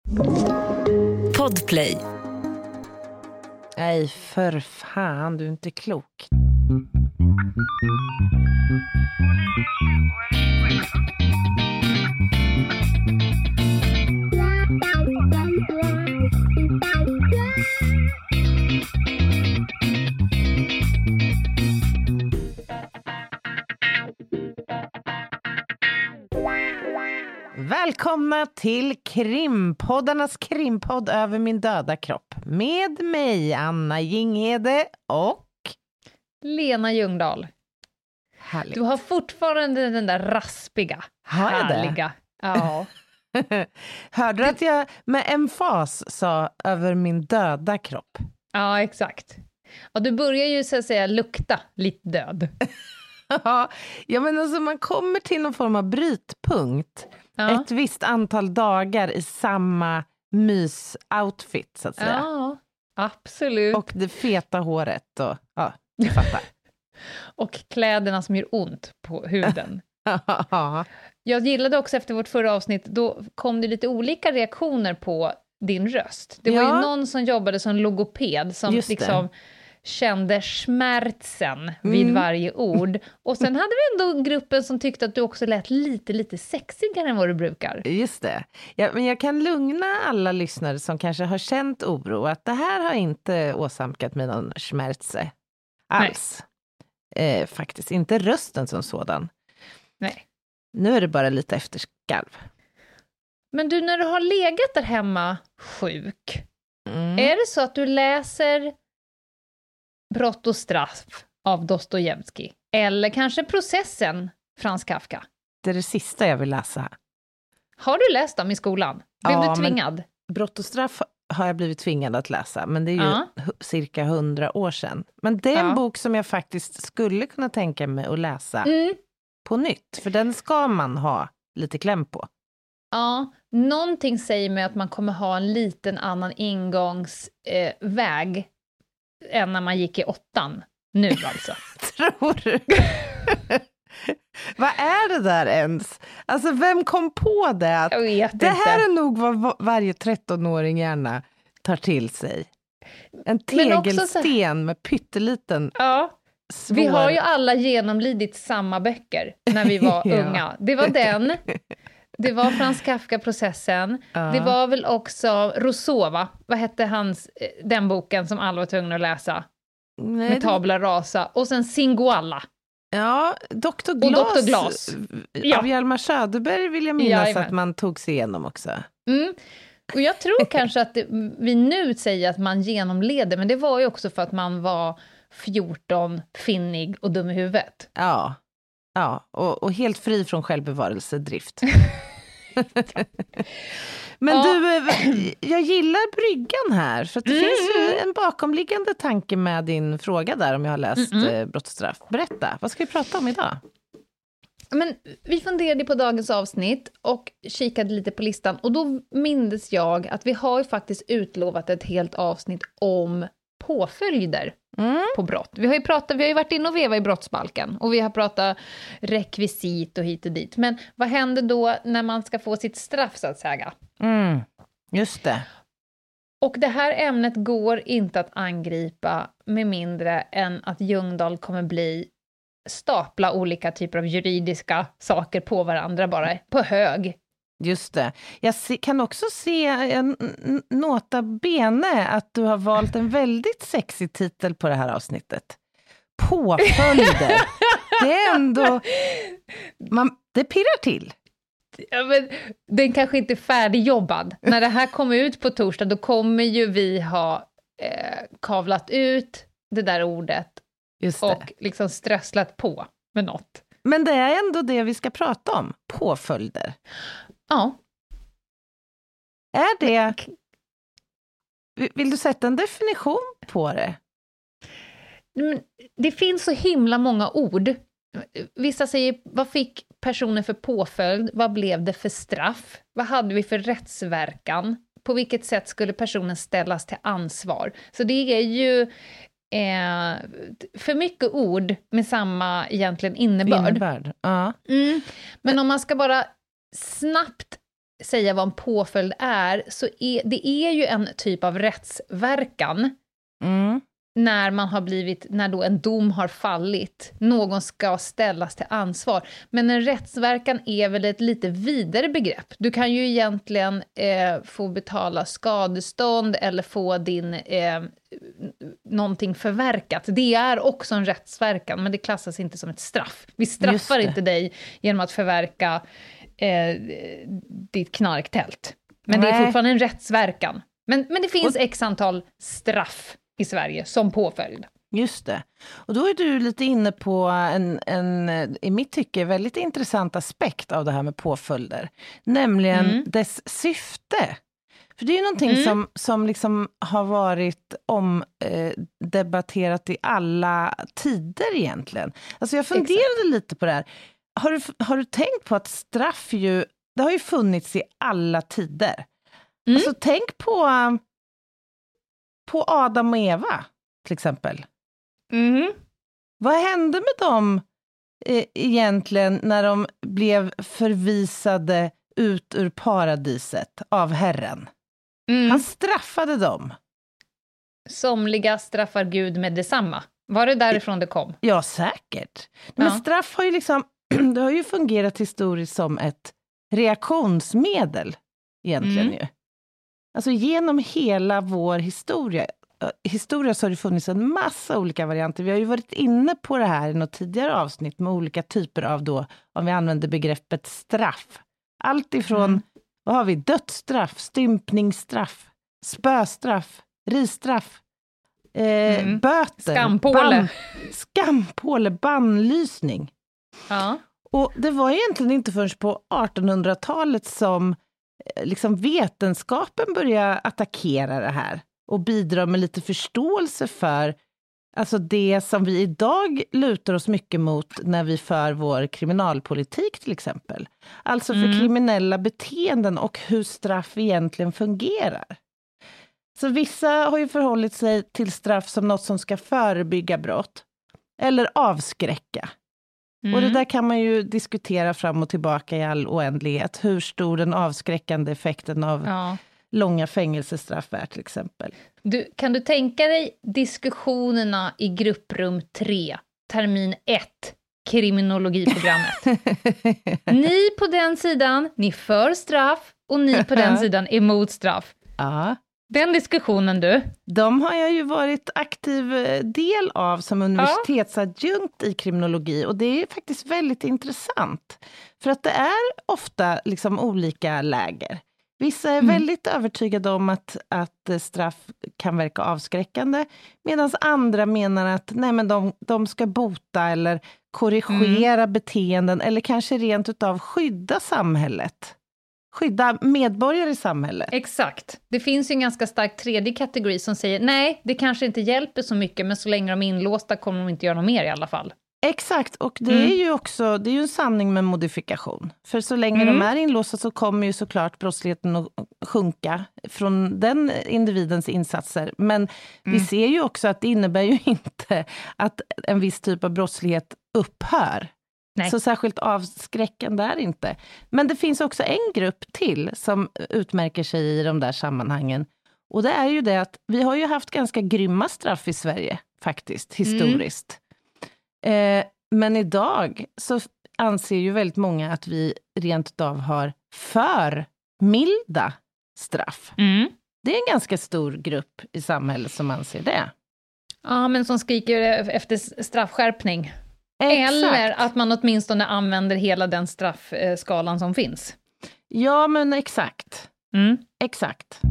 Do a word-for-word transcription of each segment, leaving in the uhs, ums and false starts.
Podplay. Nej, för fan, du är inte klok. Välkomna till krimpoddarnas krimpodd över min döda kropp. Med mig, Anna Jinghede och Lena Ljungdahl. Härligt. Du har fortfarande den där raspiga, har jag härliga. Det? Ja. Hörde du att jag med emfas sa över min döda kropp? Ja, exakt. Ja, du börjar ju så att säga lukta lite död. Ja, men alltså man kommer till någon form av brytpunkt. Ja. Ett visst antal dagar i samma mys-outfit, så att säga. Ja, absolut. Och det feta håret och, ja, du fattar. Och kläderna som gör ont på huden. Jag gillade också efter vårt förra avsnitt, då kom det lite olika reaktioner på din röst. Det var ja. ju någon som jobbade som logoped som liksom kände smärtsen mm. vid varje ord. Och sen hade vi ändå gruppen som tyckte att du också lät lite, lite sexigare än vad du brukar. Just det. Ja, men jag kan lugna alla lyssnare som kanske har känt oro att det här har inte åsamkat mig någon smärtse alls. Eh, faktiskt inte rösten som sådan. Nej. Nu är det bara lite efterskalv. Men du, när du har legat där hemma sjuk, mm. är det så att du läser Brott och straff av Dostojevskij? Eller kanske Processen, Frans Kafka? Det är det sista jag vill läsa. Har du läst dem i skolan? Blev ja, du tvingad? Brott och straff har jag blivit tvingad att läsa. Men det är ju ja. cirka hundra år sedan. Men det är en ja. bok som jag faktiskt skulle kunna tänka mig att läsa mm. på nytt. För den ska man ha lite kläm på. Ja, någonting säger mig att man kommer ha en liten annan ingångsväg eh, än när man gick i åttan. Nu alltså. Tror du? Vad är det där ens? Alltså vem kom på det? Jag vet det inte. Här är nog vad varje trettonåring gärna tar till sig. En tegelsten så... med pytteliten. Ja. Svår... Vi har ju alla genomlidit samma böcker när vi var ja. unga. Det var den. Det var Frans Kafka, Processen. Ja. Det var väl också Rousseau, va? Vad hette hans, den boken som alla var tvungna att läsa? Nej, med Tabula Rasa. Och sen Singoalla. Ja, doktor Glas. Och doktor Glas. Ja. Av Hjalmar Söderberg vill jag minnas Jajamän. att man tog sig igenom också. Mm. Och jag tror kanske att det, vi nu säger att man genomleder, men det var ju också för att man var fjorton, finnig och dum i huvudet. Ja, ja och, och helt fri från självbevarelsedrift. Men ja. du, jag gillar bryggan här, för att det mm. finns ju en bakomliggande tanke med din fråga där, om jag har läst mm. Brott och straff. Berätta, vad ska vi prata om idag? Men vi funderade på dagens avsnitt och kikade lite på listan, och då mindes jag att vi har ju faktiskt utlovat ett helt avsnitt om påföljder mm. på brott. Vi har ju pratat, vi har ju varit inne och vevat i brottsbalken, och vi har pratat rekvisit och hit och dit. Men vad händer då när man ska få sitt straff, så att säga? Mm. Just det. Och det här ämnet går inte att angripa med mindre än att Ljungdahl kommer bli stapla olika typer av juridiska saker på varandra, bara på hög. Just det. Jag se, kan också se en nota bene att du har valt en väldigt sexig titel på det här avsnittet. Påföljder. Det är ändå... Man, det pirrar till. Ja, men den kanske inte är färdigjobbad. När det här kommer ut på torsdag, då kommer ju vi ha eh, kavlat ut det där ordet. Just det. Och liksom strösslat på med något. Men det är ändå det vi ska prata om. Påföljder. Ja. Är det... Vill du sätta en definition på det? Det finns så himla många ord. Vissa säger, vad fick personen för påföljd? Vad blev det för straff? Vad hade vi för rättsverkan? På vilket sätt skulle personen ställas till ansvar? Så det är ju eh, för mycket ord med samma egentligen innebörd. innebörd. Uh. Mm. Men om man ska bara snabbt säga vad en påföljd är, så är det är ju en typ av rättsverkan. Mm. När man har blivit, när då en dom har fallit, någon ska ställas till ansvar. Men en rättsverkan är väl ett lite vidare begrepp. Du kan ju egentligen eh, få betala skadestånd eller få din eh, någonting förverkat. Det är också en rättsverkan, men det klassas inte som ett straff. Vi straffar inte dig genom att förverka eh, ditt knarktält. Men Nej. Det är fortfarande en rättsverkan. Men, men det finns x antal straff i Sverige som påföljd. Just det. Och då är du lite inne på en, en i mitt tycke, väldigt intressant aspekt av det här med påföljder. Nämligen mm. dess syfte. För det är ju någonting mm. som, som liksom har varit omdebatterat eh, i alla tider egentligen. Alltså jag funderade Exakt. lite på det här. Har du, har du tänkt på att straff ju, det har ju funnits i alla tider. Mm. Alltså tänk på... På Adam och Eva, till exempel. Mm. Vad hände med dem eh, egentligen när de blev förvisade ut ur paradiset av Herren? Mm. Han straffade dem. Somliga straffar Gud med detsamma. Var det därifrån det kom? Ja, säkert. Men ja. straff har ju liksom, det har ju fungerat historiskt som ett reaktionsmedel egentligen mm. ju. Alltså genom hela vår historia, historia så har det funnits en massa olika varianter. Vi har ju varit inne på det här i något tidigare avsnitt med olika typer av då, om vi använder begreppet straff. Allt ifrån, mm. vad har vi, dödsstraff, stympningsstraff, spöstraff, ristraff, eh, mm. böter, skampåle, ban, skampåle, bannlysning. Ja. Och det var egentligen inte förrän på artonhundratalet som liksom vetenskapen börjar attackera det här och bidra med lite förståelse för alltså det som vi idag lutar oss mycket mot när vi för vår kriminalpolitik till exempel. Alltså för mm. kriminella beteenden och hur straff egentligen fungerar. Så vissa har ju förhållit sig till straff som något som ska förebygga brott eller avskräcka. Mm. Och det där kan man ju diskutera fram och tillbaka i all oändlighet. Hur stor den avskräckande effekten av ja. långa fängelsestraff är till exempel. Du, kan du tänka dig diskussionerna i grupprum tre, termin ett, kriminologiprogrammet? Ni på den sidan, ni för straff och ni på den sidan emot straff. Ja. Den diskussionen du. De har jag ju varit aktiv del av som universitetsadjunkt i kriminologi och det är faktiskt väldigt intressant. För att det är ofta liksom olika läger. Vissa är mm. väldigt övertygade om att, att straff kan verka avskräckande medan andra menar att nej, men de, de ska bota eller korrigera mm. beteenden eller kanske rent utav skydda samhället. Skydda medborgare i samhället. Exakt. Det finns ju en ganska stark tredje kategori som säger nej, det kanske inte hjälper så mycket men så länge de är inlåsta kommer de inte göra något mer i alla fall. Exakt, och det mm. är ju också det är ju en sanning med modifikation. För så länge mm. de är inlåsta så kommer ju såklart brottsligheten att sjunka från den individens insatser. Men mm. vi ser ju också att det innebär ju inte att en viss typ av brottslighet upphör. Nej. Så särskilt avskräckande är inte. Men det finns också en grupp till som utmärker sig i de där sammanhangen. Och det är ju det att vi har ju haft ganska grymma straff i Sverige faktiskt, historiskt. Mm. Eh, men idag så anser ju väldigt många att vi rent av har för milda straff. Mm. Det är en ganska stor grupp i samhället som anser det. Ja, men som skriker efter straffskärpning. Exakt. Eller att man åtminstone använder hela den straffskalan som finns. Ja, men exakt. Mm. Exakt.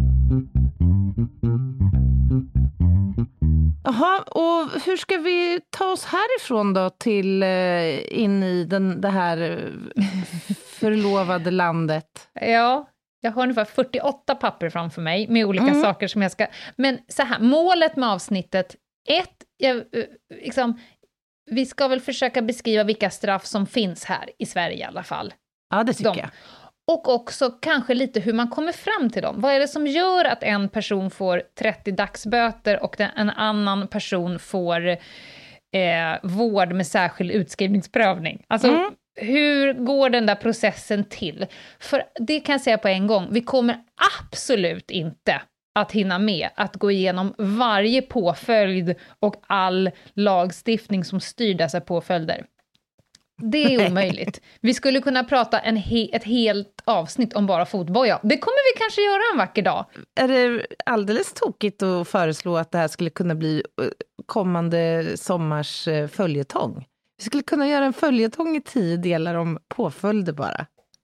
Jaha, och hur ska vi ta oss härifrån då till eh, in i den, det här förlovade landet? Ja, jag har ungefär fyrtioåtta papper framför mig med olika mm. saker som jag ska... Men så här, målet med avsnittet, ett, jag, liksom... Vi ska väl försöka beskriva vilka straff som finns här i Sverige i alla fall. Ja, det tycker De. jag. Och också kanske lite hur man kommer fram till dem. Vad är det som gör att en person får trettio dagsböter och en annan person får eh, vård med särskild utskrivningsprövning? Alltså, mm. hur går den där processen till? För det kan jag säga på en gång, vi kommer absolut inte att hinna med att gå igenom varje påföljd och all lagstiftning som styr dessa påföljder. Det är omöjligt. Vi skulle kunna prata en he- ett helt avsnitt om bara fotboja. Det kommer vi kanske göra en vacker dag. Är det alldeles tokigt att föreslå att det här skulle kunna bli kommande sommars följetong? Vi skulle kunna göra en följetong i tio delar om påföljder bara.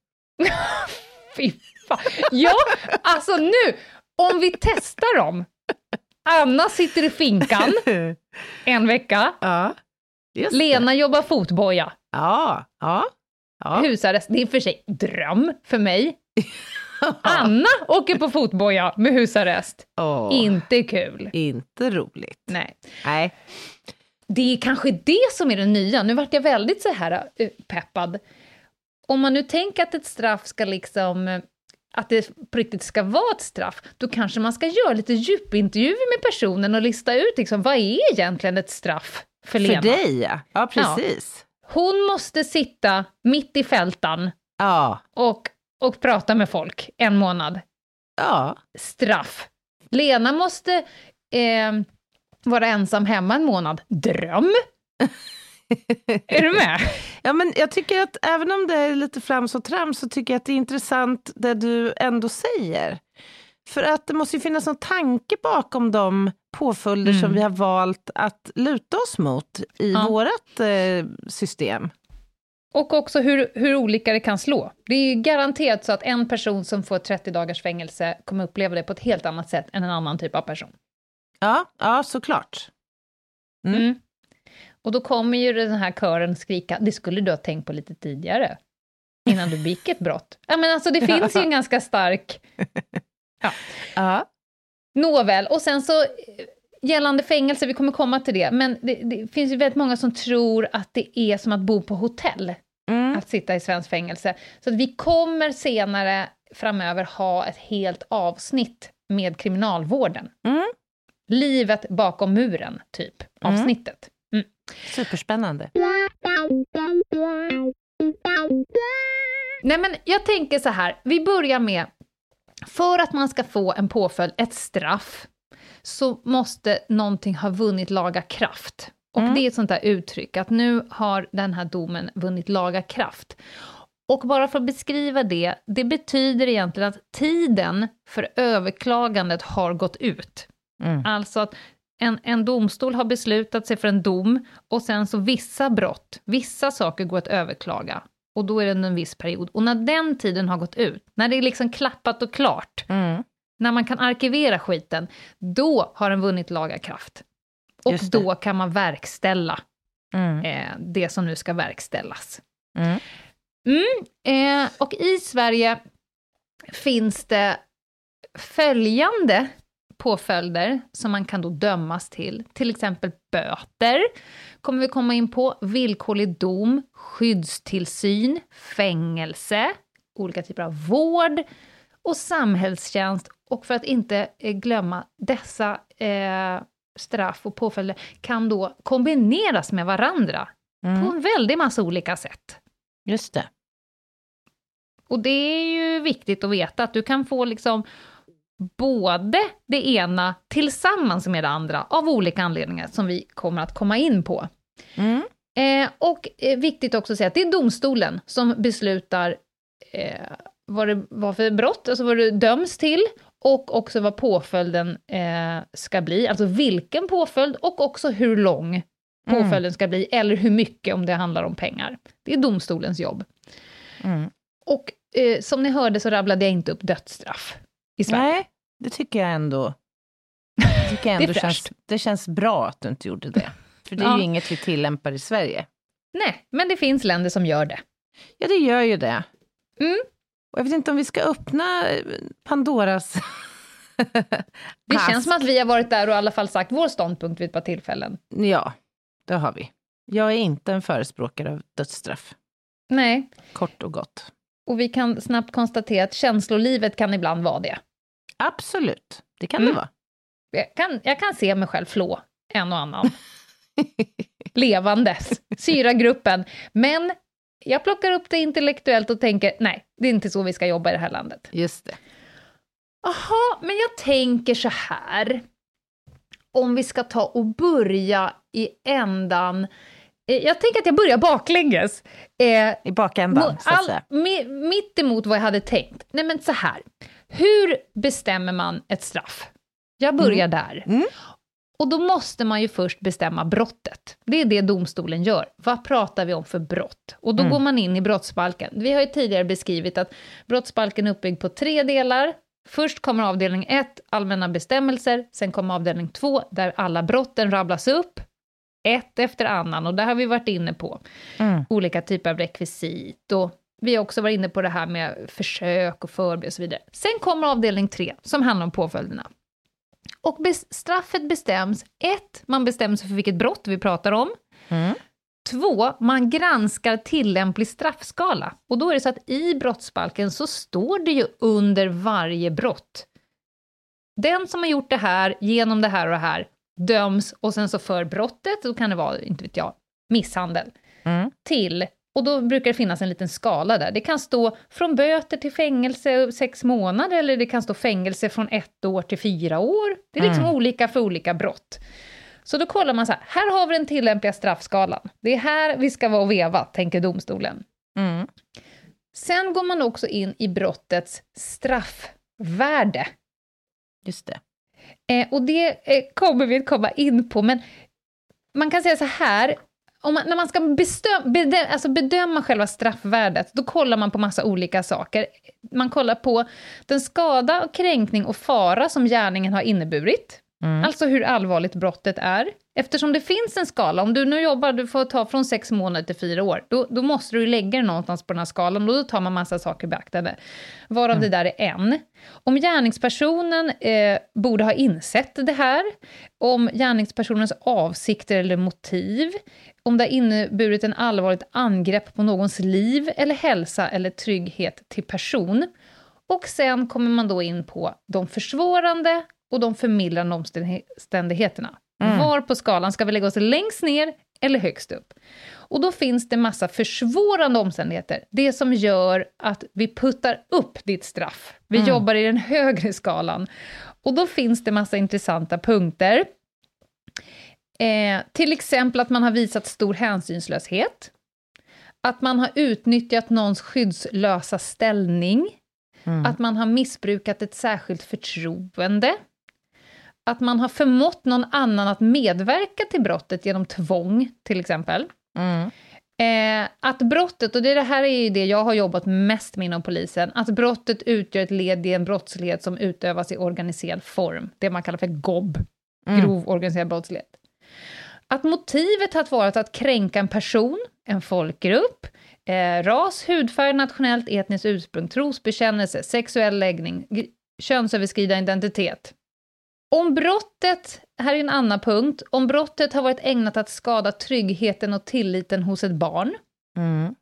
Fy fan. Ja, alltså nu, om vi testar dem. Anna sitter i finkan en vecka. Ja, just Lena det. jobbar fotboja. Ja, ja, ja. Husarrest, det är för sig dröm för mig. Anna åker på fotboja med husarrest. Oh, inte kul. Inte roligt. Nej. Nej. Det är kanske det som är det nya. Nu vart jag väldigt så här uh, peppad. Om man nu tänker att ett straff ska liksom, att det på riktigt ska vara ett straff, då kanske man ska göra lite djupintervjuer med personen och lista ut liksom, vad är egentligen ett straff för Lena? För dig, ja. Ja, precis. Ja. Hon måste sitta mitt i fältan ja. och, och prata med folk en månad. Ja. Straff. Lena måste eh, vara ensam hemma en månad. Dröm. Är du med? Ja, men jag tycker att även om det är lite flams och trams så tycker jag att det är intressant det du ändå säger. För att det måste ju finnas någon tanke bakom de påföljder mm. som vi har valt att luta oss mot i ja. vårat eh, system. Och också hur, hur olika det kan slå. Det är ju garanterat så att en person som får trettio dagars fängelse kommer uppleva det på ett helt annat sätt än en annan typ av person. Ja, ja såklart. Mm. Mm. Och då kommer ju den här kören skrika, det skulle du ha tänkt på lite tidigare. Innan du begick ett brott. Ja, men alltså det finns ju en ganska stark... Ja. Ja. Nåväl, och sen så gällande fängelse, vi kommer komma till det, men det, det finns ju väldigt många som tror att det är som att bo på hotell, mm. att sitta i svensk fängelse. Så att vi kommer senare framöver ha ett helt avsnitt med kriminalvården. Mm. Livet bakom muren, typ, mm. avsnittet. Mm. Superspännande. Nej, men jag tänker så här, vi börjar med, för att man ska få en påföljd, ett straff, så måste någonting ha vunnit laga kraft. Och mm. det är ett sånt där uttryck, att nu har den här domen vunnit laga kraft. Och bara för att beskriva det, det betyder egentligen att tiden för överklagandet har gått ut. Mm. Alltså att en, en domstol har beslutat sig för en dom, och sen så vissa brott, vissa saker går att överklaga. Och då är det en viss period. Och när den tiden har gått ut, när det är liksom klappat och klart, mm. när man kan arkivera skiten, då har den vunnit laga kraft. Och då kan man verkställa mm. eh, det som nu ska verkställas. Mm. Mm, eh, och i Sverige finns det följande påföljder som man kan då dömas till. Till exempel böter, kommer vi komma in på, villkorlig dom, skyddstillsyn, fängelse, olika typer av vård och samhällstjänst. Och för att inte eh, glömma, dessa eh, straff och påföljder kan då kombineras med varandra mm. på en väldigt massa olika sätt. Just det. Och det är ju viktigt att veta att du kan få liksom både det ena tillsammans med det andra av olika anledningar som vi kommer att komma in på. Mm. Eh, och eh, viktigt också att säga att det är domstolen som beslutar eh, vad det var för brott, alltså vad det döms till, och också vad påföljden eh, ska bli, alltså vilken påföljd och också hur lång påföljden mm. ska bli, eller hur mycket om det handlar om pengar. Det är domstolens jobb. Mm. Och eh, som ni hörde så rabblade jag inte upp dödsstraff i Sverige. Nej, det tycker jag ändå. Det, tycker jag ändå det, känns, det känns bra att du inte gjorde det. För det är ja. ju inget vi tillämpar i Sverige. Nej, men det finns länder som gör det. Ja, det gör ju det. Mm. Och jag vet inte om vi ska öppna Pandoras Det känns som att vi har varit där och i alla fall sagt vår ståndpunkt vid ett par tillfällen. Ja, det har vi. Jag är inte en förespråkare av dödsstraff. Nej. Kort och gott. Och vi kan snabbt konstatera att känslolivet kan ibland vara det. Absolut, det kan mm. det vara. Jag kan, jag kan se mig själv flå en och annan. Levandes. Syragruppen. Men jag plockar upp det intellektuellt och tänker, nej, det är inte så vi ska jobba i det här landet. Just det. Jaha, men jag tänker så här. Om vi ska ta och börja i ändan. Jag tänker att jag börjar baklänges. Eh, I bakändan, så att säga. Mi, mitt emot vad jag hade tänkt. Nej, men så här. Hur bestämmer man ett straff? Jag börjar mm. där. Mm. Och då måste man ju först bestämma brottet. Det är det domstolen gör. Vad pratar vi om för brott? Och då mm. går man in i brottsbalken. Vi har ju tidigare beskrivit att brottsbalken är uppbyggd på tre delar. Först kommer avdelning ett, allmänna bestämmelser. Sen kommer avdelning två, där alla brotten rabblas upp. Ett efter annan. Och där har vi varit inne på mm. olika typer av rekvisit. Och vi har också varit inne på det här med försök och förberedelse och så vidare. Sen kommer avdelning tre, som handlar om påföljderna. Och bes- straffet bestäms, ett, man bestämmer sig för vilket brott vi pratar om. Mm. Två, man granskar tillämplig straffskala. Och då är det så att i brottsbalken så står det ju under varje brott. Den som har gjort det här, genom det här och det här, döms och sen så för brottet, då kan det vara, inte vet jag, misshandel. Mm. Till, och då brukar det finnas en liten skala där. Det kan stå från böter till fängelse sex månader, eller det kan stå fängelse från ett år till fyra år. Det är liksom mm. olika för olika brott. Så då kollar man så här, här har vi den tillämpliga straffskalan. Det är här vi ska vara och veva, tänker domstolen. Mm. Sen går man också in i brottets straffvärde. Just det. Eh, och det eh, kommer vi att komma in på, men man kan säga så här, om man, när man ska bestäm, bedöma, alltså bedöma själva straffvärdet, då kollar man på massa olika saker. Man kollar på den skada, kränkning och fara som gärningen har inneburit. Mm. Alltså hur allvarligt brottet är. Eftersom det finns en skala, om du nu jobbar, du får ta från sex månader till fyra år, då, då måste du lägga det någonstans på den här skalan, och då tar man massa saker i beaktande. Varav mm. det där är en. Om gärningspersonen eh, borde ha insett det här, om gärningspersonens avsikter eller motiv, om det har inneburit en allvarligt angrepp på någons liv eller hälsa eller trygghet till person. Och sen kommer man då in på de försvårande och de förmildrande omständigheterna. Mm. Var på skalan ska vi lägga oss längst ner eller högst upp? Och då finns det massa försvårande omständigheter. Det som gör att vi puttar upp ditt straff. Vi mm. jobbar i den högre skalan. Och då finns det massa intressanta punkter. Eh, till exempel att man har visat stor hänsynslöshet. Att man har utnyttjat någons skyddslösa ställning. Mm. Att man har missbrukat ett särskilt förtroende. Att man har förmått någon annan att medverka till brottet genom tvång, till exempel. Mm. Eh, att brottet, och det, det här är ju det jag har jobbat mest med inom polisen, att brottet utgör ett led i en brottslighet som utövas i organiserad form. Det man kallar för G O B, mm. grov organiserad brottslighet. Att motivet har varit att kränka en person, en folkgrupp, eh, ras, hudfärg, nationellt, etniskt ursprung, trosbekännelse, sexuell läggning, g- könsöverskridande identitet. Om brottet, här är en annan punkt, om brottet har varit ägnat att skada tryggheten och tilliten hos ett barn. Mm.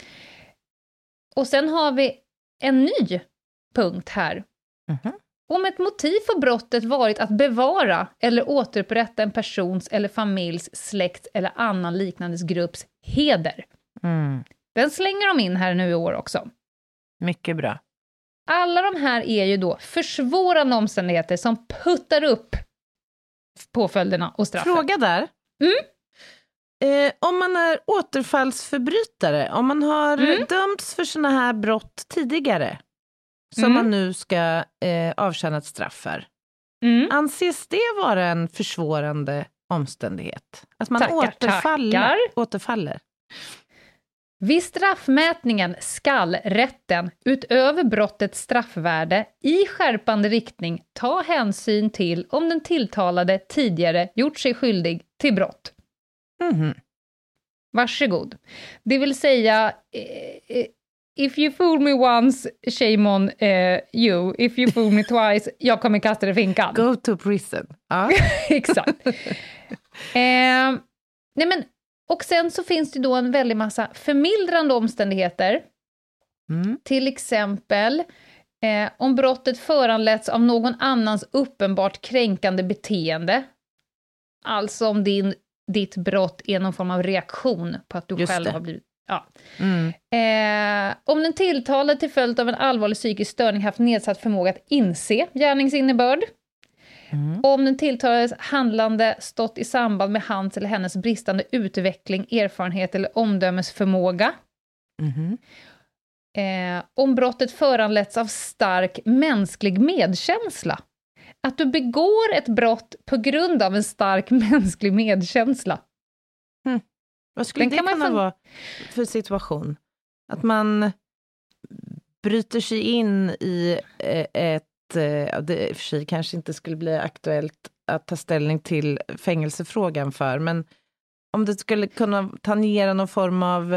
Och sen har vi en ny punkt här. Mm-hmm. Om ett motiv för brottet varit att bevara eller återupprätta en persons eller familjs, släkt eller annan liknande grupps heder. Mm. Den slänger de in här nu i år också. Mycket bra. Alla de här är ju då försvårande omständigheter som puttar upp påföljderna och straffen. Fråga där. Mm? Eh, om man är återfallsförbrytare, om man har mm. dömts för såna här brott tidigare, som mm. man nu ska eh, avtjäna ett straff för. Mm. Anses det vara en försvårande omständighet? Att man tackar, återfaller, tackar. återfaller? Vid straffmätningen skall rätten utöver brottets straffvärde i skärpande riktning ta hänsyn till om den tilltalade tidigare gjort sig skyldig till brott. Mm. Varsågod. Det vill säga, eh, if you fool me once, shame on eh, you. If you fool me twice, jag kommer kasta dig i finkan. Go to prison. Ah. Exakt. eh, nej men, och sen så finns det då en väldig massa förmildrande omständigheter. Mm. Till exempel eh, om brottet föranletts av någon annans uppenbart kränkande beteende. Alltså om din, ditt brott är någon form av reaktion på att du Just själv det. har blivit Ja. Mm. Eh, om den tilltalade till följd av en allvarlig psykisk störning haft nedsatt förmåga att inse gärningsinnebörd. Mm. Om den tilltalades handlande stått i samband med hans eller hennes bristande utveckling, erfarenhet eller omdömesförmåga. Mm. Eh, om brottet föranletts av stark mänsklig medkänsla. Att du begår ett brott på grund av en stark mänsklig medkänsla. Mm. Vad skulle Den det kunna få... vara för situation? Att man bryter sig in i ett, det i och för sig kanske inte skulle bli aktuellt att ta ställning till fängelsefrågan för, men om det skulle kunna tangera någon form av...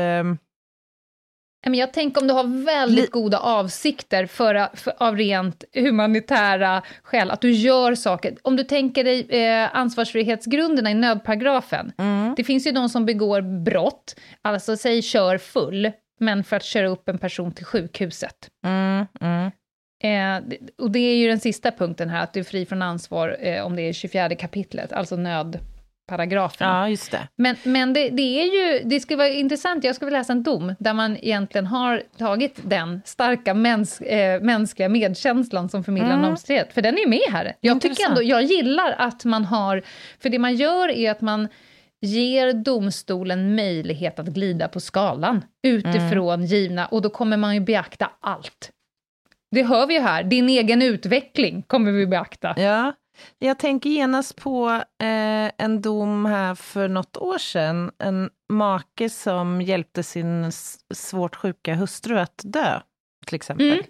Men jag tänker om du har väldigt goda avsikter för, för, av rent humanitära skäl, att du gör saker. Om du tänker dig eh, ansvarsfrihetsgrunderna i nödparagrafen. Mm. Det finns ju de som begår brott, alltså säg kör full, men för att köra upp en person till sjukhuset. Mm. Mm. Eh, och det är ju den sista punkten här, att du är fri från ansvar eh, om det är tjugofjärde kapitlet, alltså nöd. Paragrafen. Ja, just det. Men, men det, det är ju, det skulle vara intressant, jag skulle vilja läsa en dom där man egentligen har tagit den starka mäns, äh, mänskliga medkänslan som förmedlar mm. en omständighet, för den är ju med här. Jag tycker ändå, jag gillar att man har, för det man gör är att man ger domstolen möjlighet att glida på skalan utifrån mm. givna, och då kommer man ju beakta allt. Det hör vi ju här, din egen utveckling kommer vi beakta. Ja. Jag tänker genast på eh, en dom här för något år sedan. En make som hjälpte sin s- svårt sjuka hustru att dö, till exempel. Mm.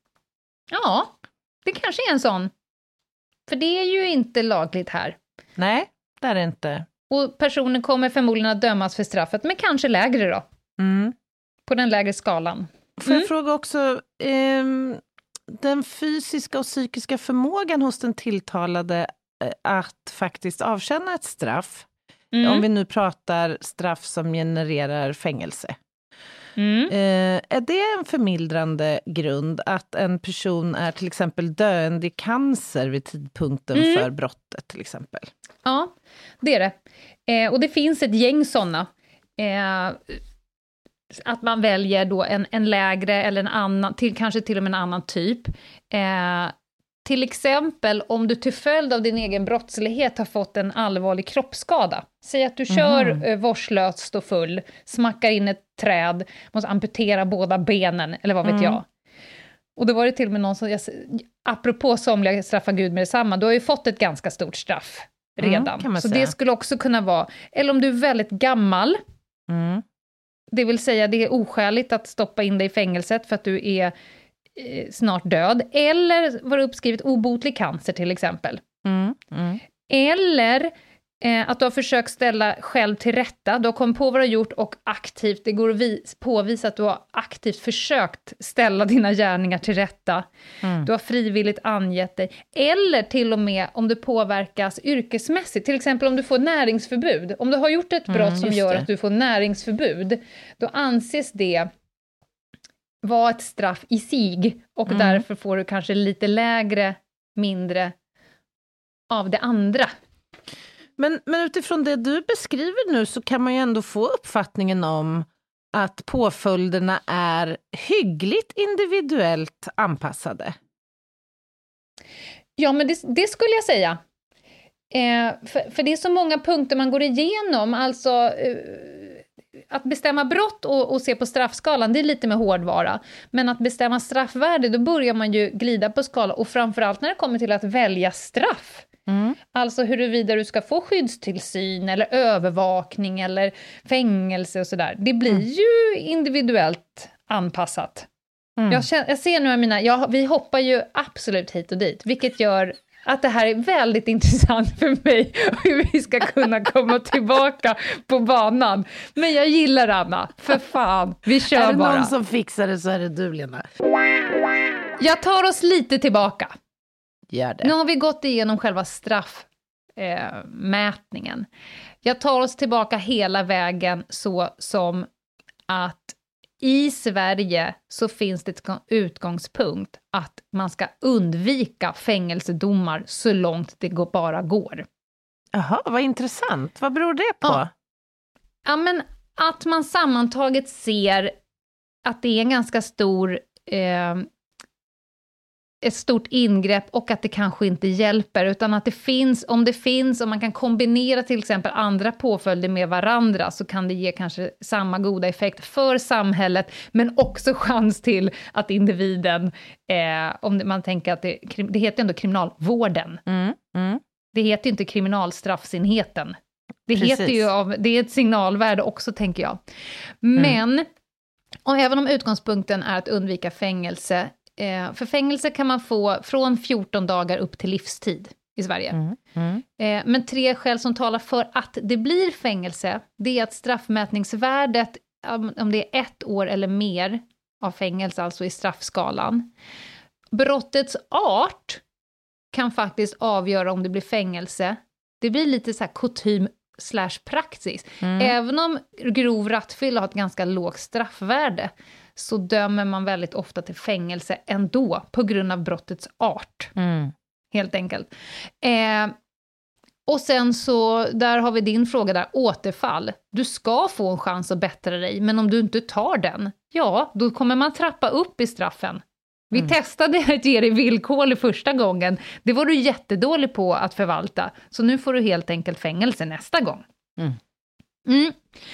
Ja, det kanske är en sån. För det är ju inte lagligt här. Nej, det är det inte. Och personen kommer förmodligen att dömas för straffet, men kanske lägre då. Mm. På den lägre skalan. Får jag mm. fråga också... Ehm... den fysiska och psykiska förmågan hos den tilltalade att faktiskt avtjäna ett straff, mm. om vi nu pratar straff som genererar fängelse. Mm. Eh, är det en förmildrande grund att en person är till exempel döende i cancer vid tidpunkten mm. för brottet till exempel? Ja, det är det. Eh, och det finns ett gäng sådana. Eh, att man väljer då en, en lägre eller en annan, till, kanske till och med en annan typ. Eh, till exempel om du till följd av din egen brottslighet har fått en allvarlig kroppsskada. Säg att du kör mm. eh, vårdslöst och full, smackar in ett träd, måste amputera båda benen, eller vad vet mm. jag. Och då var det till och med någon som, jag, apropå somliga straffar Gud med detsamma, du har ju fått ett ganska stort straff redan. Mm, så säga. Det skulle också kunna vara, eller om du är väldigt gammal, mm. det vill säga det är oskäligt att stoppa in dig i fängelset för att du är eh, snart död. Eller var det uppskrivet obotlig cancer till exempel. Mm, mm. Eller eh, att du har försökt ställa själv till rätta. Du har kommit på vad du har gjort och aktivt, det går att vis- påvisa att du har aktivt försökt ställa dina gärningar till rätta. Mm. Du har frivilligt angett dig. Eller till och med om du påverkas yrkesmässigt. Till exempel om du får näringsförbud. Om du har gjort ett brott mm, som gör det. Att du får näringsförbud, då anses det vara ett straff i sig. Och mm. därför får du kanske lite lägre, mindre av det andra. Men, men utifrån det du beskriver nu så kan man ju ändå få uppfattningen om att påföljderna är hyggligt individuellt anpassade. Ja, men det, det skulle jag säga. Eh, för, för det är så många punkter man går igenom. Alltså eh, att bestämma brott och, och se på straffskalan, det är lite med hårdvara. Men att bestämma straffvärde, då börjar man ju glida på skala. Och framförallt när det kommer till att välja straff. Mm. Alltså huruvida du ska få skyddstillsyn eller övervakning eller fängelse och sådär. Det blir mm. ju individuellt anpassat. Mm. Jag, känner, jag ser nu mina, jag, vi hoppar ju absolut hit och dit, vilket gör att det här är väldigt intressant för mig hur vi ska kunna komma tillbaka på banan. Men jag gillar Anna, för fan, vi kör bara. Är det bara. någon som fixar det så är det du, Lena. Jag tar oss lite tillbaka. Gör det. Nu har vi gått igenom själva straffmätningen. Eh, jag tar oss tillbaka hela vägen så som att i Sverige så finns det ett utgångspunkt att man ska undvika fängelsedomar så långt det går, bara går. Jaha, vad intressant. Vad beror det på? Ja, ja men att man sammantaget ser att det är en ganska stor... Eh, ett stort ingrepp och att det kanske inte hjälper, utan att det finns, om det finns, om man kan kombinera till exempel andra påföljder med varandra, så kan det ge kanske samma goda effekt för samhället, men också chans till att individen, eh, om man tänker att det, det heter ändå kriminalvården. Mm, mm. Det heter ju inte kriminalstraffsenheten. Det Precis. heter ju av, det är ett signalvärde också, tänker jag. Men, mm. och även om utgångspunkten är att undvika fängelse, Eh, för fängelse kan man få från fjorton dagar upp till livstid i Sverige. Mm, mm. Eh, men tre skäl som talar för att det blir fängelse, det är att straffmätningsvärdet, om, om det är ett år eller mer av fängelse, alltså i straffskalan. Brottets art kan faktiskt avgöra om det blir fängelse. Det blir lite så här kutym slash praxis. Mm. Även om grov rattfylla har ett ganska lågt straffvärde, så dömer man väldigt ofta till fängelse ändå på grund av brottets art. Mm. Helt enkelt. Eh, och sen så, där har vi din fråga där, återfall. Du ska få en chans att bättra dig, men om du inte tar den, ja, då kommer man trappa upp i straffen. Vi mm. testade att ge dig villkor första gången. Det var du jättedålig på att förvalta. Så nu får du helt enkelt fängelse nästa gång. Mm. Mm.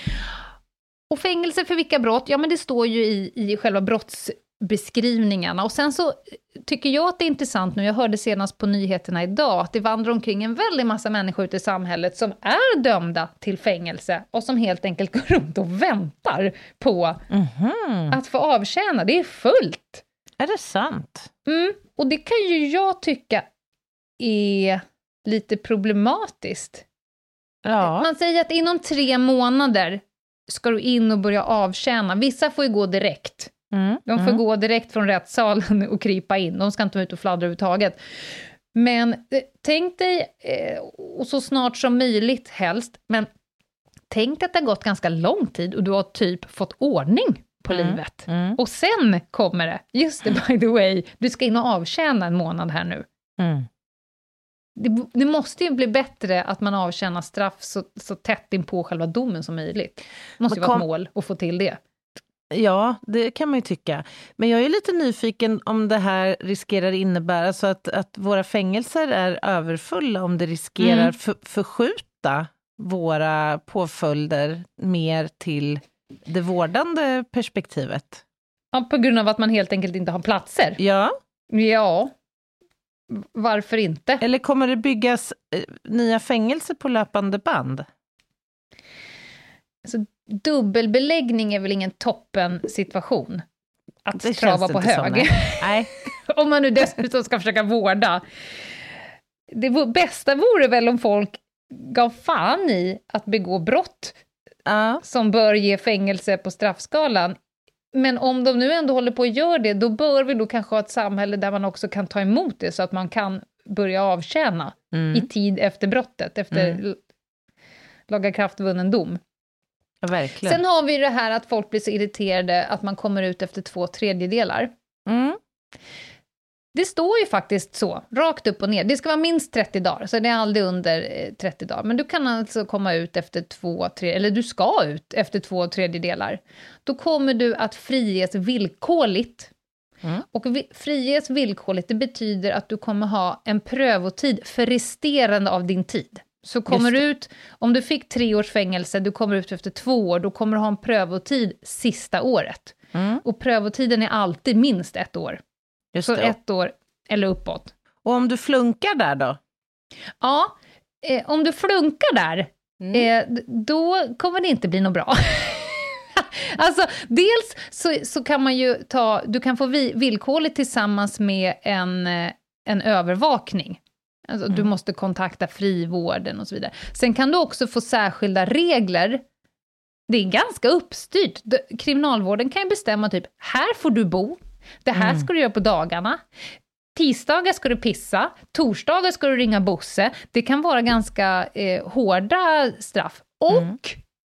Och fängelse för vilka brott? Ja, men det står ju i, i själva brottsbeskrivningarna. Och sen så tycker jag att det är intressant nu, jag hörde senast på nyheterna idag, att det vandrar omkring en väldig massa människor ute i samhället som är dömda till fängelse och som helt enkelt går runt och väntar på Mm-hmm. att få avtjäna. Det är fullt. Är det sant? Mm, och det kan ju jag tycka är lite problematiskt. Ja. Man säger att inom tre månader ska du in och börja avtjäna. Vissa får ju gå direkt. Mm, De får mm. gå direkt från rättssalen och krypa in. De ska inte vara ute och fladdra överhuvudtaget. Men eh, tänk dig, eh, och så snart som möjligt helst, men tänk att det har gått ganska lång tid och du har typ fått ordning på Mm, livet. mm. Och sen kommer det, just det, by the way, du ska in och avtjäna en månad här nu. Mm. Det, det måste ju bli bättre att man avtjänar straff så, så tätt in på själva domen som möjligt. Det måste ju Men vara kom- ett mål att få till det. Ja, det kan man ju tycka. Men jag är lite nyfiken om det här riskerar innebära så att, att våra fängelser är överfulla, om det riskerar Mm. för, förskjuta våra påföljder mer till det vårdande perspektivet. Ja, på grund av att man helt enkelt inte har platser. Ja, Ja, varför inte? eller kommer det byggas eh, nya fängelser på löpande band? Alltså, dubbelbeläggning är väl ingen toppen situation att Det trava känns på inte som, hög. nej. Nej. Om man nu dessutom ska försöka vårda. Det v- bästa vore väl om folk gav fan i att begå brott Ja. som bör ge fängelse på straffskalan. Men om de nu ändå håller på att göra det, då bör vi då kanske ha ett samhälle där man också kan ta emot det, så att man kan börja avtjäna Mm. i tid efter brottet, efter Mm. l- lagakraftvunnen dom. Ja, verkligen. Sen har vi det här att folk blir så irriterade att man kommer ut efter två tredjedelar. Mm. Det står ju faktiskt så, rakt upp och ner. Det ska vara minst trettio dagar, så det är aldrig under eh, trettio dagar. Men du kan alltså komma ut efter två, tre, eller du ska ut efter två tredjedelar. Då kommer du att friges villkorligt. Mm. Och vi, friges villkorligt, det betyder att du kommer ha en prövotid för resterande av din tid. Så kommer Just du det. ut, om du fick tre års fängelse, du kommer ut efter två år, då kommer du ha en prövotid sista året. Mm. Och prövotiden är alltid minst ett år. Just Så det. ett år eller uppåt. Och om du flunkar där då? Ja, eh, om du flunkar där, Mm. eh, d- då kommer det inte bli något bra. Alltså, dels så, så kan man ju ta, du kan få vi, villkorligt tillsammans med en, eh, en övervakning. Alltså, Mm. Du måste kontakta frivården och så vidare. Sen kan du också få särskilda regler. Det är ganska uppstyrt. D- Kriminalvården kan ju bestämma typ, här får du bo, det här Mm. ska du göra på dagarna. Tisdagar ska du pissa, torsdagar ska du ringa Bosse. Det kan vara ganska eh, hårda straff. Och Mm.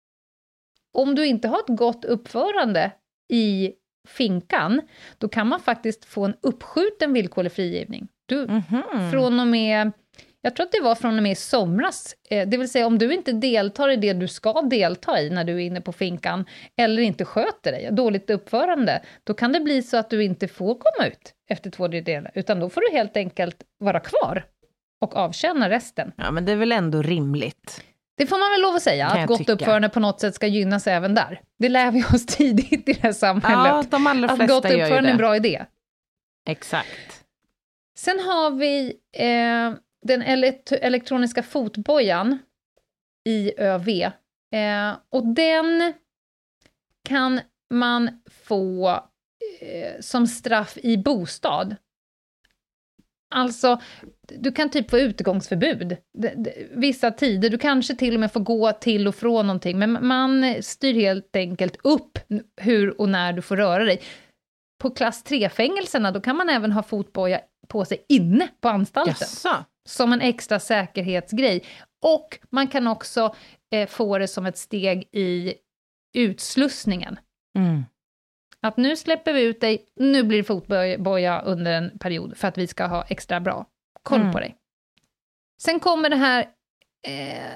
om du inte har ett gott uppförande i finkan, då kan man faktiskt få en uppskjuten villkorlig frigivning. Du, Mhm. från och med, Jag tror att det var från och med i somras. Eh, det vill säga om du inte deltar i det du ska delta i när du är inne på finkan, eller inte sköter dig, dåligt uppförande, då kan det bli så att du inte får komma ut efter två tredjedelar, utan då får du helt enkelt vara kvar och avtjäna resten. Ja, men det är väl ändå rimligt. Det får man väl lov att säga, Kan att gott tycka. uppförande på något sätt ska gynnas även där. Det lär vi oss tidigt i det här samhället. Ja, de allra att flesta gott gör ju uppförande är en det. bra idé. Exakt. Sen har vi eh, den elekt- elektroniska fotbojan, I Ö V. Eh, och den kan man få eh, som straff i bostad. Alltså, du kan typ få utegångsförbud. D- d- vissa tider, du kanske till och med får gå till och från någonting, men man styr helt enkelt upp hur och när du får röra dig. På klass tre-fängelserna, då kan man även ha fotboja på sig inne på anstalten. Jaså. Som en extra säkerhetsgrej. Och man kan också eh, få det som ett steg i utslussningen. Mm. Att nu släpper vi ut dig, nu blir det fotboja under en period för att vi ska ha extra bra koll Mm. på dig. Sen kommer det här, eh,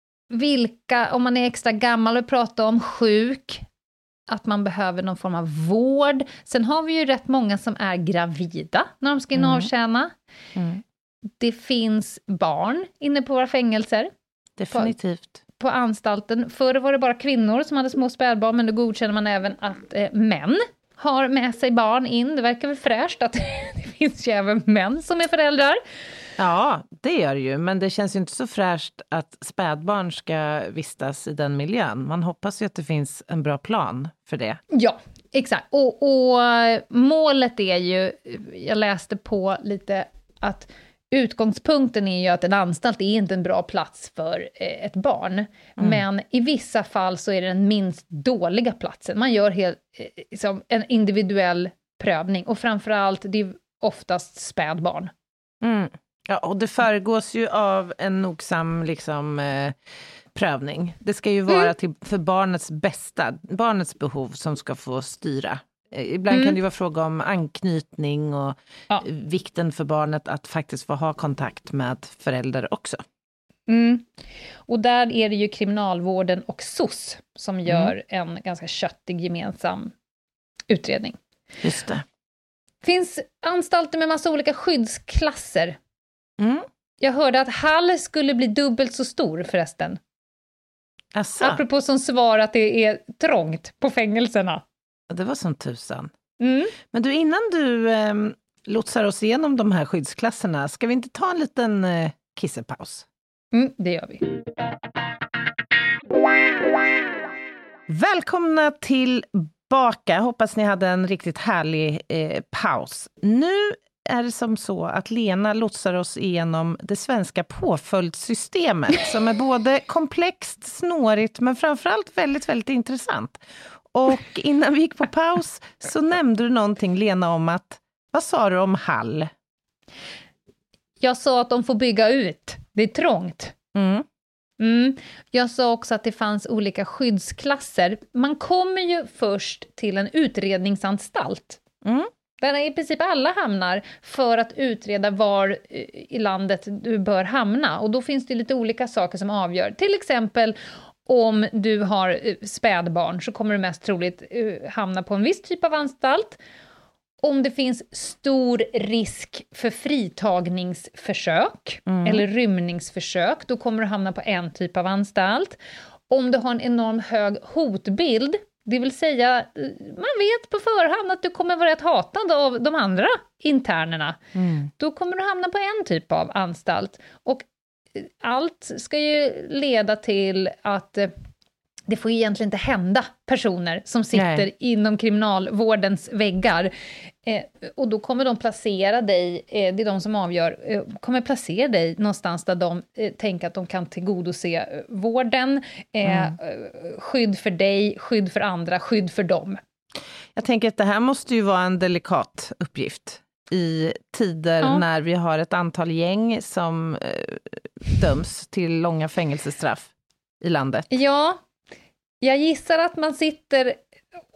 vilka, om man är extra gammal och pratar om sjuk, att man behöver någon form av vård. Sen har vi ju rätt många som är gravida när de ska in och Mm. avtjäna. Mm. Det finns barn inne på våra fängelser. Definitivt. På anstalten. Förr var det bara kvinnor som hade små spädbarn, men då godkänner man även att eh, män har med sig barn in. Det verkar väl fräscht att det finns ju även män som är föräldrar. Ja, det gör det ju. Men det känns ju inte så fräscht att spädbarn ska vistas i den miljön. Man hoppas ju att det finns en bra plan för det. Ja, exakt. Och, och målet är ju, jag läste på lite att utgångspunkten är ju att en anstalt är inte en bra plats för eh, ett barn. Mm. Men i vissa fall så är det den minst dåliga platsen. Man gör helt, eh, liksom en individuell prövning. Och framförallt, det är oftast spädbarn. Mm. Ja, och det föregås ju av en nogsam liksom, eh, prövning. Det ska ju vara mm. till, för barnets bästa, barnets behov som ska få styra. Eh, ibland mm. kan det ju vara fråga om anknytning och ja. vikten för barnet att faktiskt få ha kontakt med förälder också. Mm. Och där är det ju kriminalvården och S O S som gör mm. en ganska köttig gemensam utredning. Just det. Finns anstalter med massa olika skyddsklasser. Mm. Jag hörde att Hall skulle bli dubbelt så stor förresten. Asså. Apropå som svar att det är trångt på fängelserna. Det var som tusan. Mm. Men du, innan du eh, lotsar oss igenom de här skyddsklasserna, ska vi inte ta en liten eh, kissepaus? Mm, det gör vi. Välkomna tillbaka. Hoppas ni hade en riktigt härlig eh, paus. Nu är det som så att Lena lotsar oss igenom det svenska påföljdssystemet som är både komplext, snårigt men framförallt väldigt, väldigt intressant. Och innan vi gick på paus så nämnde du någonting, Lena, om att, vad sa du om Hall? Jag sa att de får bygga ut. Det är trångt. Mm. Mm. Jag sa också att det fanns olika skyddsklasser. Man kommer ju först till en utredningsanstalt. Mm. Där i princip alla hamnar för att utreda var i landet du bör hamna. Och då finns det lite olika saker som avgör. Till exempel om du har spädbarn så kommer du mest troligt hamna på en viss typ av anstalt. Om det finns stor risk för fritagningsförsök mm. eller rymningsförsök, då kommer du hamna på en typ av anstalt. Om du har en enorm hög hotbild, det vill säga man vet på förhand att du kommer vara rätt hatad av de andra internerna, mm. då kommer du hamna på en typ av anstalt. Och allt ska ju leda till att det får egentligen inte hända personer som sitter Nej. inom kriminalvårdens väggar. Eh, och då kommer de placera dig, eh, det är de som avgör, eh, kommer placera dig någonstans där de eh, tänker att de kan tillgodose eh, vården, eh, mm. skydd för dig, skydd för andra, skydd för dem. Jag tänker att det här måste ju vara en delikat uppgift i tider ja. när vi har ett antal gäng som eh, döms till långa fängelsestraff i landet. Ja, jag gissar att man sitter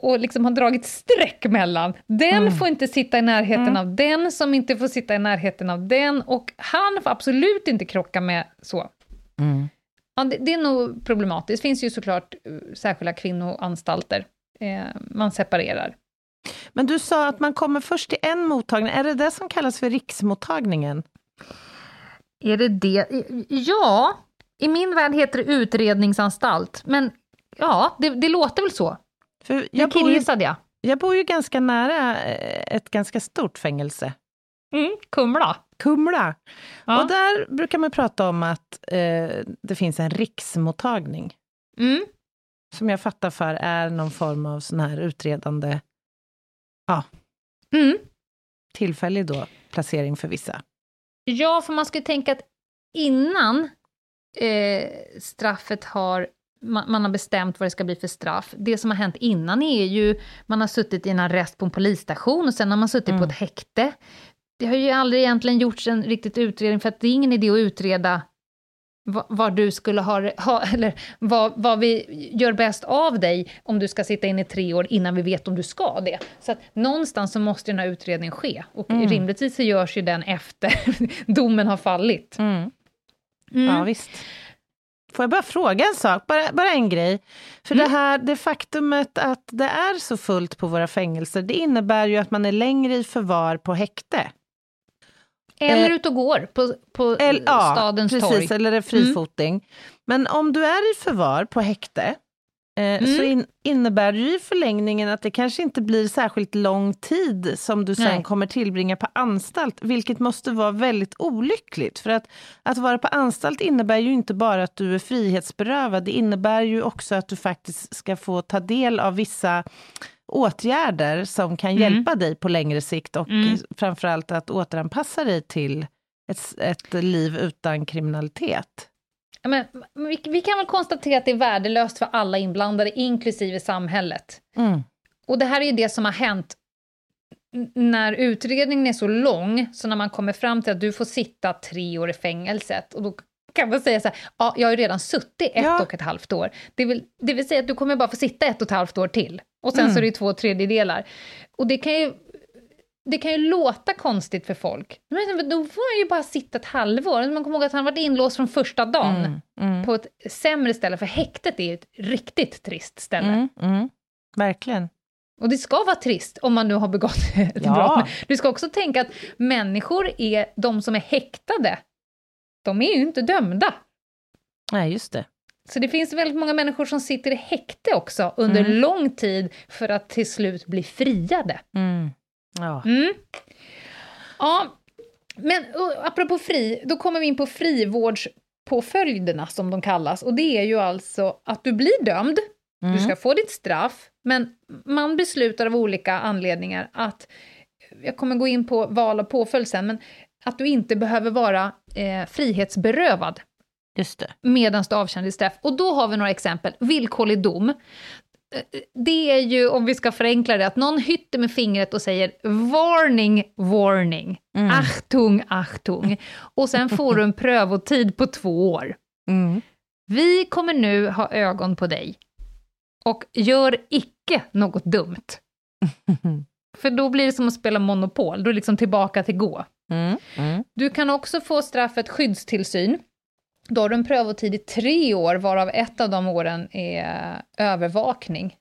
och liksom har dragit streck mellan. Den mm. får inte sitta i närheten mm. av den som inte får sitta i närheten av den. Och han får absolut inte krocka med så. Mm. Ja, det, det är nog problematiskt. Det finns ju såklart särskilda kvinnoanstalter. Eh, man separerar. Men du sa att man kommer först till en mottagning. Är det det som kallas för riksmottagningen? Är det det? Ja, i min värld heter det utredningsanstalt. Men ja, det, det låter väl så. För jag, bor ju, jag. jag bor ju ganska nära ett ganska stort fängelse. Mm, Kumla. Kumla. Ja. Och där brukar man prata om att eh, det finns en riksmottagning. Mm. Som jag fattar för är någon form av sån här utredande ja, mm. tillfällig då, placering för vissa. Ja, för man skulle tänka att innan eh, straffet har, man, man har bestämt vad det ska bli för straff. Det som har hänt innan är ju, man har suttit i en arrest på en polisstation och sen har man suttit mm. på ett häkte. Det har ju aldrig egentligen gjorts en riktigt utredning, för att det är ingen idé att utreda vad, vad du skulle ha, ha eller vad, vad vi gör bäst av dig om du ska sitta in i tre år innan vi vet om du ska det. Så att någonstans så måste den här utredningen ske. Och mm. rimligtvis så görs ju den efter domen har fallit. Mm. Mm. Ja, visst. Får jag bara fråga en sak? Bara, bara en grej. För mm. det här, det faktumet att det är så fullt på våra fängelser, det innebär ju att man är längre i förvar på häkte. Eller ut och går på, på el, ja, stadens precis, torg. Precis, eller är frifoting. Mm. Men om du är i förvar på häkte eh, mm. så in, innebär det ju i förlängningen att det kanske inte blir särskilt lång tid som du sen Nej. kommer tillbringa på anstalt. Vilket måste vara väldigt olyckligt. För att, att vara på anstalt innebär ju inte bara att du är frihetsberövad. Det innebär ju också att du faktiskt ska få ta del av vissa åtgärder som kan mm. hjälpa dig på längre sikt och mm. framförallt att återanpassa dig till ett, ett liv utan kriminalitet. Ja, men, vi, vi kan väl konstatera att det är värdelöst för alla inblandade, inklusive samhället. Mm. Och det här är ju det som har hänt när utredningen är så lång, så när man kommer fram till att du får sitta tre år i fängelset, och då kan man säga så här, ja, jag har ju redan suttit ett ja. och ett halvt år. Det vill, det vill säga att du kommer bara få sitta ett och ett halvt år till. Och sen mm. så är det två tredjedelar. Och det kan ju, det kan ju låta konstigt för folk. Men då får han ju bara sitta ett halvår. Man kommer ihåg att han varit inlåst från första dagen. Mm. Mm. På ett sämre ställe. För häktet är ett riktigt trist ställe. Mm. Mm. Verkligen. Och det ska vara trist om man nu har begått ett ja. brott. Men du ska också tänka att människor är, de som är häktade, de är ju inte dömda. Nej, just det. Så det finns väldigt många människor som sitter i häkte också under mm. lång tid för att till slut bli friade. Mm. Ja. Mm. Ja, men och, apropå fri, då kommer vi in på frivårdspåföljderna som de kallas. Och det är ju alltså att du blir dömd, mm. du ska få ditt straff, men man beslutar av olika anledningar att, jag kommer gå in på val av påföljd sen, men att du inte behöver vara eh, frihetsberövad. Just det. Medan du avtjänar ditt straff. Och då har vi några exempel. Villkorlig dom. Det är ju, om vi ska förenkla det, att någon hytter med fingret och säger warning, warning. Mm. Achtung, achtung. Och sen får du en prövotid på två år. Mm. Vi kommer nu ha ögon på dig. Och gör icke något dumt. För då blir det som att spela Monopol. Då är det liksom tillbaka till gå. Mm. Mm. Du kan också få straffet skyddstillsyn. Då har du en prövotid i tre år, varav ett av de åren är övervakning.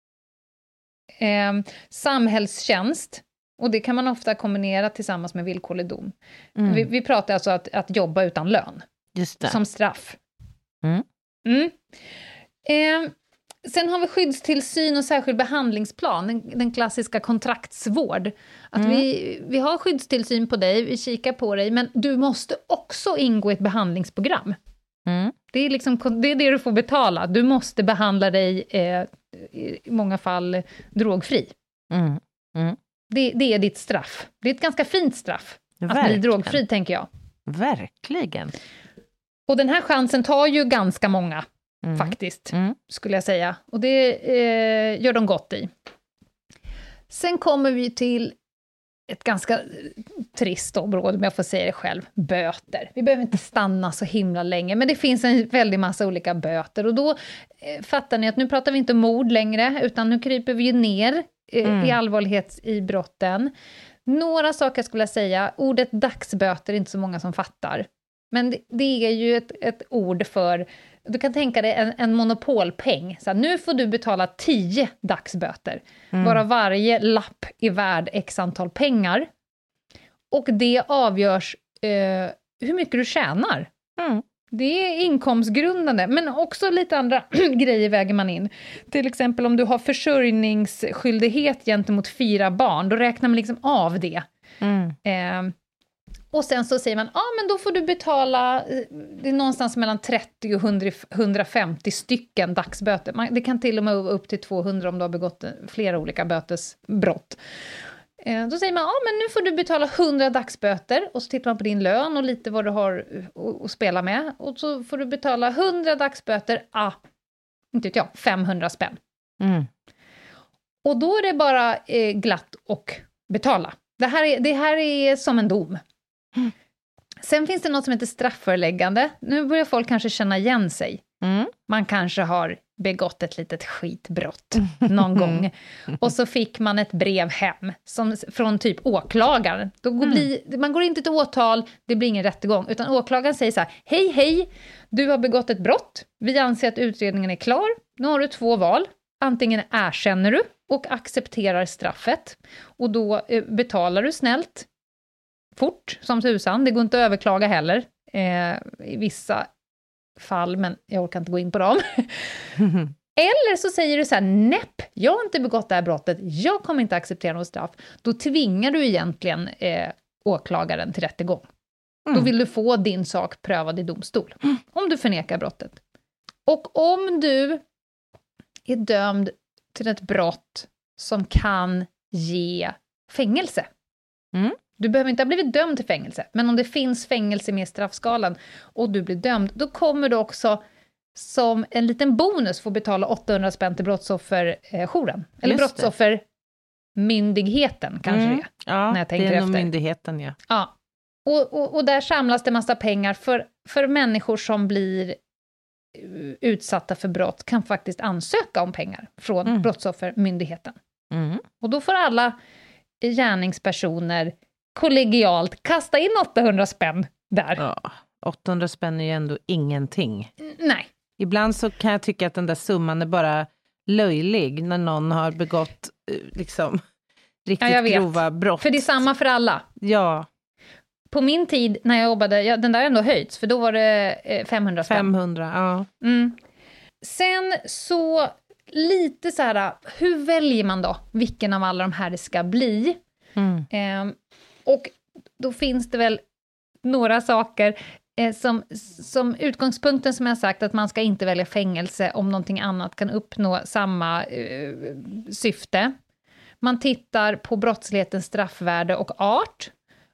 Eh, samhällstjänst, och det kan man ofta kombinera tillsammans med villkorlig dom. Mm. Vi, vi pratar alltså att, att jobba utan lön. Just det. Som straff. Mm. Mm. Eh, sen har vi skyddstillsyn och särskild behandlingsplan, den, den klassiska kontraktsvård. Att mm. vi, vi har skyddstillsyn på dig, vi kikar på dig, men du måste också ingå i ett behandlingsprogram. Mm. Det är liksom, det är det du får betala. Du måste behandla dig eh, i många fall drogfri. Mm. Mm. Det, det är ditt straff. Det är ett ganska fint straff. Verkligen. Att bli drogfri, tänker jag. Verkligen. Och den här chansen tar ju ganska många. Mm. Faktiskt, mm. skulle jag säga. Och det eh, gör de gott i. Sen kommer vi till ett ganska trist område, om jag får säga det själv, böter. Vi behöver inte stanna så himla länge, men det finns en väldig massa olika böter. Och då eh, fattar ni att nu pratar vi inte om mord längre, utan nu kryper vi ju ner eh, mm. i allvarlighet i brotten. Några saker skulle jag säga, ordet dagsböter är inte så många som fattar. Men det, det är ju ett, ett ord för, du kan tänka dig en, en monopolpeng. Så här, nu får du betala tio dagsböter, mm. varav varje lapp är värd x antal pengar. Och det avgörs eh, hur mycket du tjänar. Mm. Det är inkomstgrundande, men också lite andra grejer väger man in. Till exempel om du har försörjningsskyldighet gentemot fyra barn, då räknar man liksom av det. Mm. Eh, och sen så säger man, ja ah, men då får du betala, det är någonstans mellan trettio och hundrafemtio stycken dagsböter. Man, det kan till och med vara upp till tvåhundra om du har begått flera olika bötesbrott. Då säger man, ja men nu får du betala hundra dagsböter, och så tittar man på din lön och lite vad du har att spela med, och så får du betala hundra dagsböter, ah, inte vet jag, femhundra spänn. Mm. Och då är det bara eh, glatt och betala. Det här är, det här är som en dom. Mm. Sen finns det något som heter strafföreläggande. Nu börjar folk kanske känna igen sig. Mm. Man kanske har begått ett litet skitbrott någon gång. Och så fick man ett brev hem som, från typ åklagaren. Då går mm. bli, man går inte till åtal, det blir ingen rättegång. Utan åklagaren säger så här, hej hej, du har begått ett brott. Vi anser att utredningen är klar. Nu har du två val. Antingen erkänner du och accepterar straffet. Och då eh, betalar du snällt. Fort som tusan. Det går inte att överklaga heller. Eh, I vissa fall, men jag orkar inte gå in på dem. Eller så säger du så här, näpp, jag har inte begått det här brottet, jag kommer inte acceptera något straff. Då tvingar du egentligen eh, åklagaren till rättegång. Mm. Då vill du få din sak prövad i domstol. Mm. Om du förnekar brottet. Och om du är dömd till ett brott som kan ge fängelse. Mm. Du behöver inte ha blivit dömd till fängelse, men om det finns fängelse med straffskalan och du blir dömd, då kommer du också som en liten bonus få betala åttahundra spänn till brottsofferjouren. Eller brottsoffermyndigheten kanske mm. det är. Ja, när jag tänker det är nog efter. myndigheten, ja. Ja. Och, och, och där samlas det massa pengar för, för människor som blir utsatta för brott kan faktiskt ansöka om pengar från mm. brottsoffermyndigheten. Mm. Och då får alla gärningspersoner kollegialt kasta in åttahundra spänn där. Ja, åttahundra spänn är ju ändå ingenting. N- nej. Ibland så kan jag tycka att den där summan är bara löjlig när någon har begått liksom riktigt ja, grova brott. För det är samma för alla. Ja. På min tid när jag jobbade, ja, den där ändå höjts, för då var det eh, femhundra spänn. femhundra, ja. Mm. Sen så lite så här, hur väljer man då vilken av alla de här det ska bli? Mm. Eh, och då finns det väl några saker eh, som, som utgångspunkten som jag sagt, att man ska inte välja fängelse om någonting annat kan uppnå samma eh, syfte. Man tittar på brottslighetens straffvärde och art.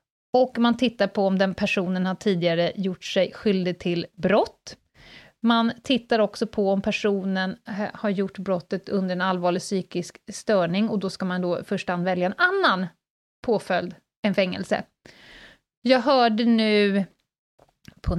Och man tittar på om den personen har tidigare gjort sig skyldig till brott. Man tittar också på om personen har gjort brottet under en allvarlig psykisk störning. Och då ska man då först välja en annan påföljd än fängelse. Jag hörde nu på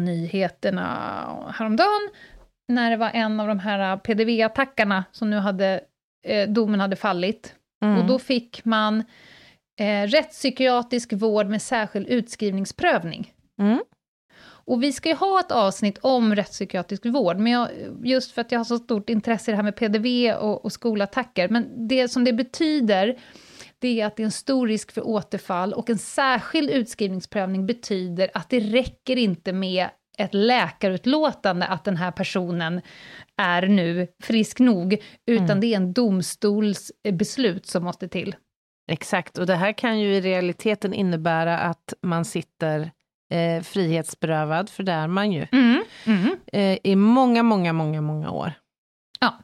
nyheterna häromdagen när det var en av de här P D V-attackarna som nu hade, eh, domen hade fallit. Mm. Och då fick man eh, rättspsykiatrisk vård med särskild utskrivningsprövning. Mm. Och vi ska ju ha ett avsnitt om rättspsykiatrisk vård, men jag, just för att jag har så stort intresse i det här med P D V och, och skolattacker. Men det som det betyder, det är att det är en stor risk för återfall, och en särskild utskrivningsprövning betyder att det räcker inte med ett läkarutlåtande att den här personen är nu frisk nog, utan mm. det är en domstolsbeslut som måste till. Exakt, och det här kan ju i realiteten innebära att man sitter eh, frihetsberövad, för det är man ju, mm. Mm. Eh, i många, många, många, många år. Ja.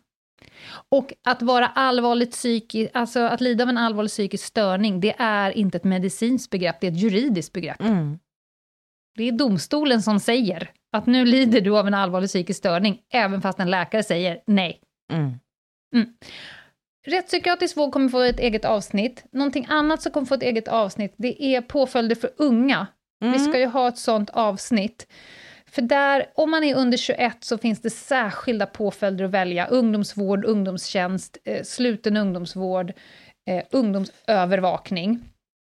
Och att vara allvarligt psykisk, alltså att lida av en allvarlig psykisk störning, det är inte ett medicinskt begrepp, det är ett juridiskt begrepp. Mm. Det är domstolen som säger att nu lider du av en allvarlig psykisk störning, även fast en läkare säger nej. Mm. Mm. rättspsykiatrisk vård kommer få ett eget avsnitt. Någonting annat som kommer få ett eget avsnitt, det är påföljder för unga. Mm. Vi ska ju ha ett sånt avsnitt. För där, om man är under tjugoett så finns det särskilda påföljder att välja. Ungdomsvård, ungdomstjänst, eh, sluten ungdomsvård, eh, ungdomsövervakning.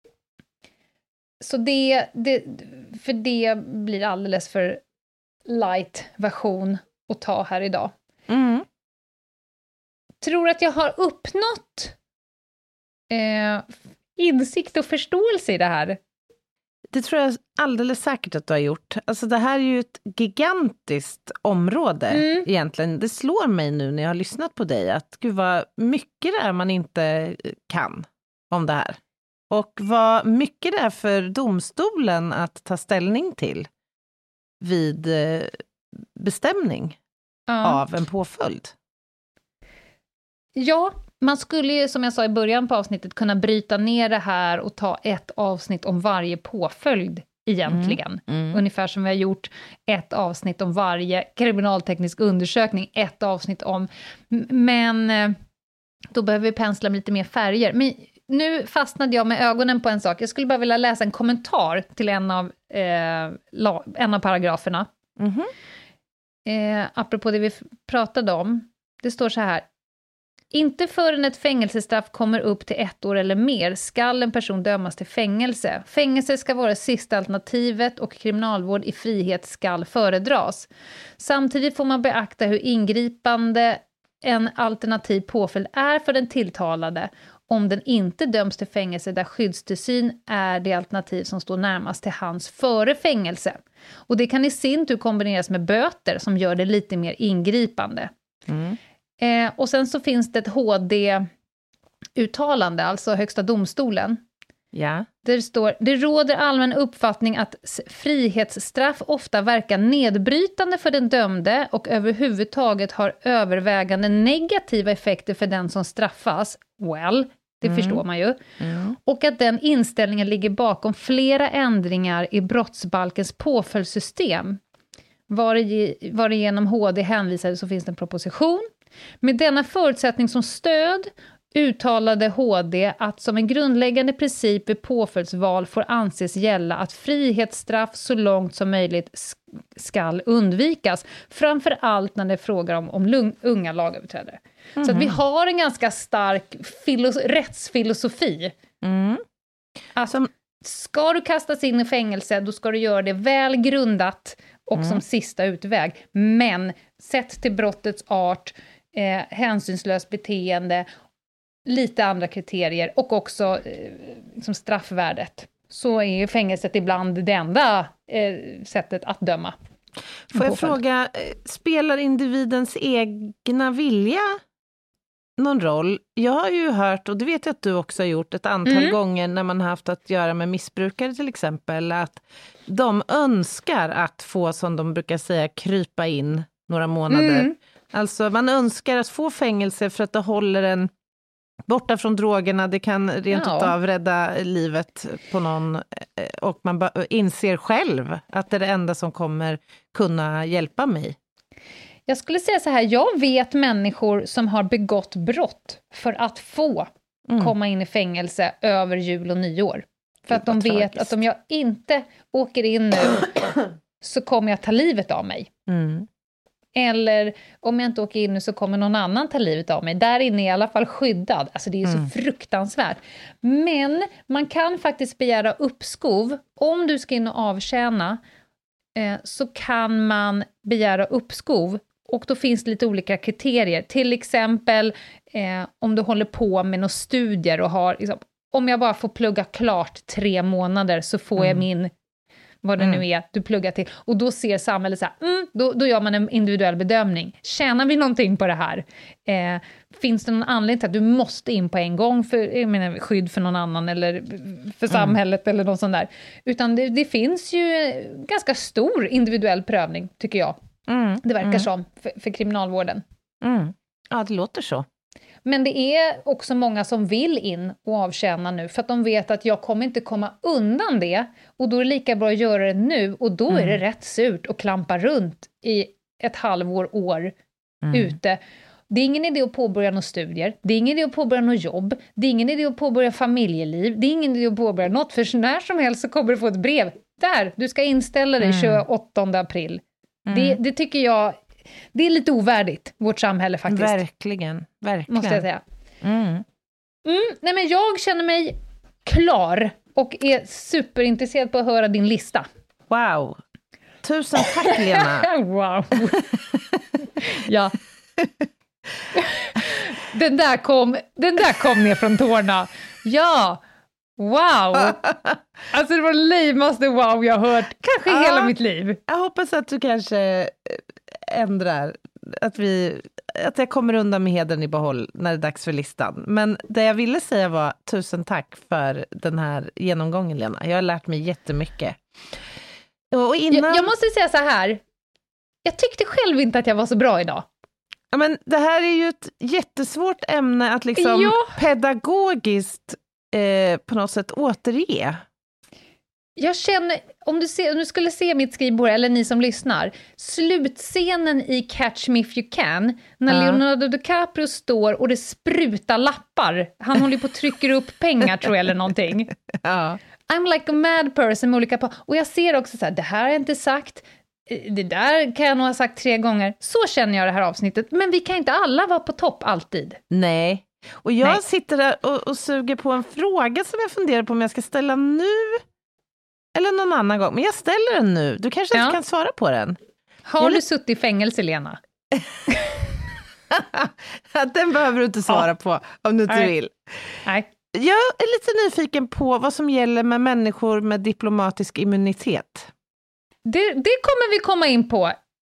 Så det, det, för det blir alldeles för light version att ta här idag. Mm. Tror att jag har uppnått eh, insikt och förståelse i det här? Det tror jag alldeles säkert att du har gjort. Alltså det här är ju ett gigantiskt område mm. egentligen. Det slår mig nu när jag har lyssnat på dig att gud vad mycket det är man inte kan om det här. Och vad mycket det är för domstolen att ta ställning till vid bestämning ja. av en påföljd. Ja, man skulle ju som jag sa i början på avsnittet kunna bryta ner det här och ta ett avsnitt om varje påföljd egentligen. Mm, mm. Ungefär som vi har gjort ett avsnitt om varje kriminalteknisk undersökning, ett avsnitt om, men då behöver vi pensla med lite mer färger. Men nu fastnade jag med ögonen på en sak. Jag skulle bara vilja läsa en kommentar till en av, eh, la, en av paragraferna. Mm-hmm. Eh, apropå det vi pratade om. Det står så här. Inte förrän ett fängelsestraff kommer upp till ett år eller mer skall en person dömas till fängelse. Fängelse ska vara sista alternativet och kriminalvård i frihet skall föredras. Samtidigt får man beakta hur ingripande en alternativ påföljd är för den tilltalade om den inte döms till fängelse där skyddstillsyn är det alternativ som står närmast till hands före fängelse. Och det kan i sin tur kombineras med böter som gör det lite mer ingripande. Mm. Eh, och sen så finns det ett H D-uttalande, alltså Högsta domstolen. Ja. Där det står, det råder allmän uppfattning att frihetsstraff ofta verkar nedbrytande för den dömde och överhuvudtaget har övervägande negativa effekter för den som straffas. Well, det mm. förstår man ju. Mm. Och att den inställningen ligger bakom flera ändringar i brottsbalkens påföljdssystem. Varigenom H D hänvisade så finns det en proposition. Med denna förutsättning som stöd uttalade H D att som en grundläggande princip vid påföljdsval får anses gälla att frihetsstraff så långt som möjligt skall undvikas. Framför allt när det är frågar om, om lung, unga lagöverträdare. Mm-hmm. Så att vi har en ganska stark filos- rättsfilosofi. Mm. Alltså, ska du kastas in i fängelse, då ska du göra det väl grundat och mm. som sista utväg. Men sett till brottets art, eh, hänsynslöst beteende, lite andra kriterier och också eh, liksom straffvärdet, så är fängelset ibland det enda eh, sättet att döma. Får jag fråga, spelar individens egna vilja någon roll? Jag har ju hört, och det vet jag att du också har gjort ett antal mm. gånger när man har haft att göra med missbrukare till exempel, att de önskar att få, som de brukar säga, krypa in några månader. Mm. Alltså man önskar att få fängelse för att det håller en borta från drogerna, det kan rent ja. utav rädda livet på någon, och man ba- inser själv att det är det enda som kommer kunna hjälpa mig. Jag skulle säga så här, jag vet människor som har begått brott för att få mm. komma in i fängelse över jul och nyår. För att de vet tragiskt. Att om jag inte åker in nu så kommer jag ta livet av mig. Mm. Eller om jag inte åker in nu så kommer någon annan ta livet av mig. Där inne är jag i alla fall skyddad. Alltså det är mm. så fruktansvärt. Men man kan faktiskt begära uppskov. Om du ska in och avtjäna eh, så kan man begära uppskov. Och då finns det lite olika kriterier. Till exempel eh, om du håller på med några studier och har, liksom, om jag bara får plugga klart tre månader så får mm. jag min, vad det mm. nu är, du pluggar till. Och då ser samhället så här, mm, då, då gör man en individuell bedömning. Tjänar vi någonting på det här? Eh, finns det någon anledning till att du måste in på en gång för jag menar, skydd för någon annan eller för samhället mm. eller något sånt där? Utan det, det finns ju ganska stor individuell prövning, tycker jag. Mm. Det verkar mm. som för, för kriminalvården. Mm. Ja, det låter så. Men det är också många som vill in och avtjäna nu för att de vet att jag kommer inte komma undan det och då är det lika bra att göra det nu och då mm. är det rätt surt att klampa runt i ett halvår, år mm. ute det är ingen idé att påbörja några studier, det är ingen idé att påbörja något jobb, det är ingen idé att påbörja familjeliv, det är ingen idé att påbörja något, för när som helst så kommer du få ett brev. Där, du ska inställa dig mm. tjugoåttonde april. Mm. Det, det tycker jag, det är lite ovärdigt, vårt samhälle faktiskt. Verkligen, verkligen. Måste jag säga. Mm. Mm, nej men jag känner mig klar och är superintresserad på att höra din lista. Wow. Tusen tack, Lena. Wow. Ja. Den där kom, den där kom ner från tårna. Ja. Wow. Alltså det var det lamaste wow jag har hört kanske ja, hela mitt liv. Jag hoppas att du kanske ändrar, att vi att jag kommer undan med heden i behåll när det är dags för listan. Men det jag ville säga var tusen tack för den här genomgången, Lena. Jag har lärt mig jättemycket. Och innan... jag, jag måste säga så här. Jag tyckte själv inte att jag var så bra idag. Ja, men det här är ju ett jättesvårt ämne att liksom ja. pedagogiskt eh, på något sätt återge. Jag känner, om du, ser, om du skulle se mitt skrivbord, eller ni som lyssnar, slutscenen i Catch Me If You Can, när ja. Leonardo DiCaprio står och det sprutar lappar. Han håller på att trycka upp pengar, tror jag, eller någonting. Ja. I'm like a mad person med olika... Och jag ser också så här, det här har jag inte sagt, det där kan jag nog ha sagt tre gånger. Så känner jag det här avsnittet. Men vi kan inte alla vara på topp alltid. Nej. Och jag Nej. sitter där och, och suger på en fråga som jag funderar på om jag ska ställa nu eller någon annan gång. Men jag ställer den nu. Du kanske ja. inte kan svara på den. Har jag du suttit i fängelse, Lena? Den behöver du inte svara ja. på om du inte Nej. vill. Nej. Jag är lite nyfiken på vad som gäller med människor med diplomatisk immunitet. Det, det kommer vi komma in på.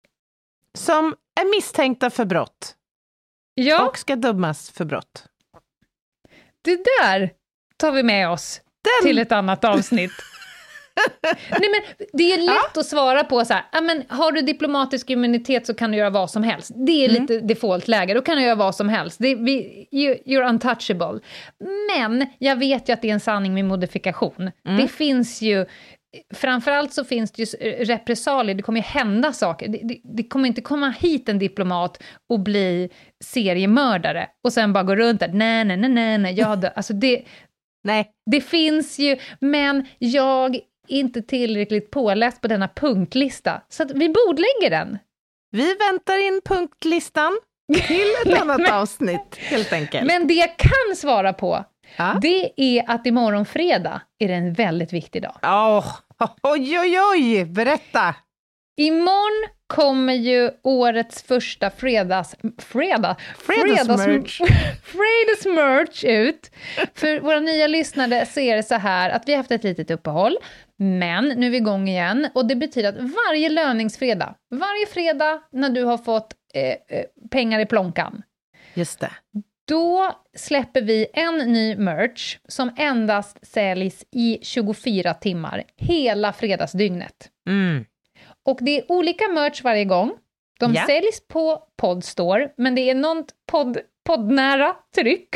Som är misstänkta för brott. Ja. Och ska dömas för brott. Det där tar vi med oss Den. till ett annat avsnitt. Nej, men det är lätt ja. att svara på så här, ja, men har du diplomatisk immunitet så kan du göra vad som helst. Det är mm. lite default-läge, då kan du göra vad som helst. Det, vi, you're untouchable. Men jag vet ju att det är en sanning med modifikation. Mm. Det finns ju, framförallt så finns det ju repressalier, det kommer ju hända saker. Det, det, det kommer inte komma hit en diplomat och bli seriemördare och sen bara gå runt där, nej, nej, nej, nej, nej, jag dör. Alltså det, nej. det finns ju, men jag inte tillräckligt påläst på denna punktlista. Så att vi bordlägger den. Vi väntar in punktlistan till ett annat men, avsnitt, helt enkelt. Men det jag kan svara på, ja? det är att imorgon fredag är det en väldigt viktig dag. Oh, oj, oj, oj, berätta! Imorgon kommer ju årets första fredags... Fredag? Fredagsmerch. Fredagsmerch ut. För våra nya lyssnare ser det så här att vi har haft ett litet uppehåll. Men nu är vi igång igen. Och det betyder att varje löningsfredag, varje fredag när du har fått eh, pengar i plånkan. Just det. Då släpper vi en ny merch som endast säljs i tjugofyra timmar. Hela fredagsdygnet. Mm. Och det är olika merch varje gång. De yeah. säljs på Podstore, men det är något podd, poddnära tryck.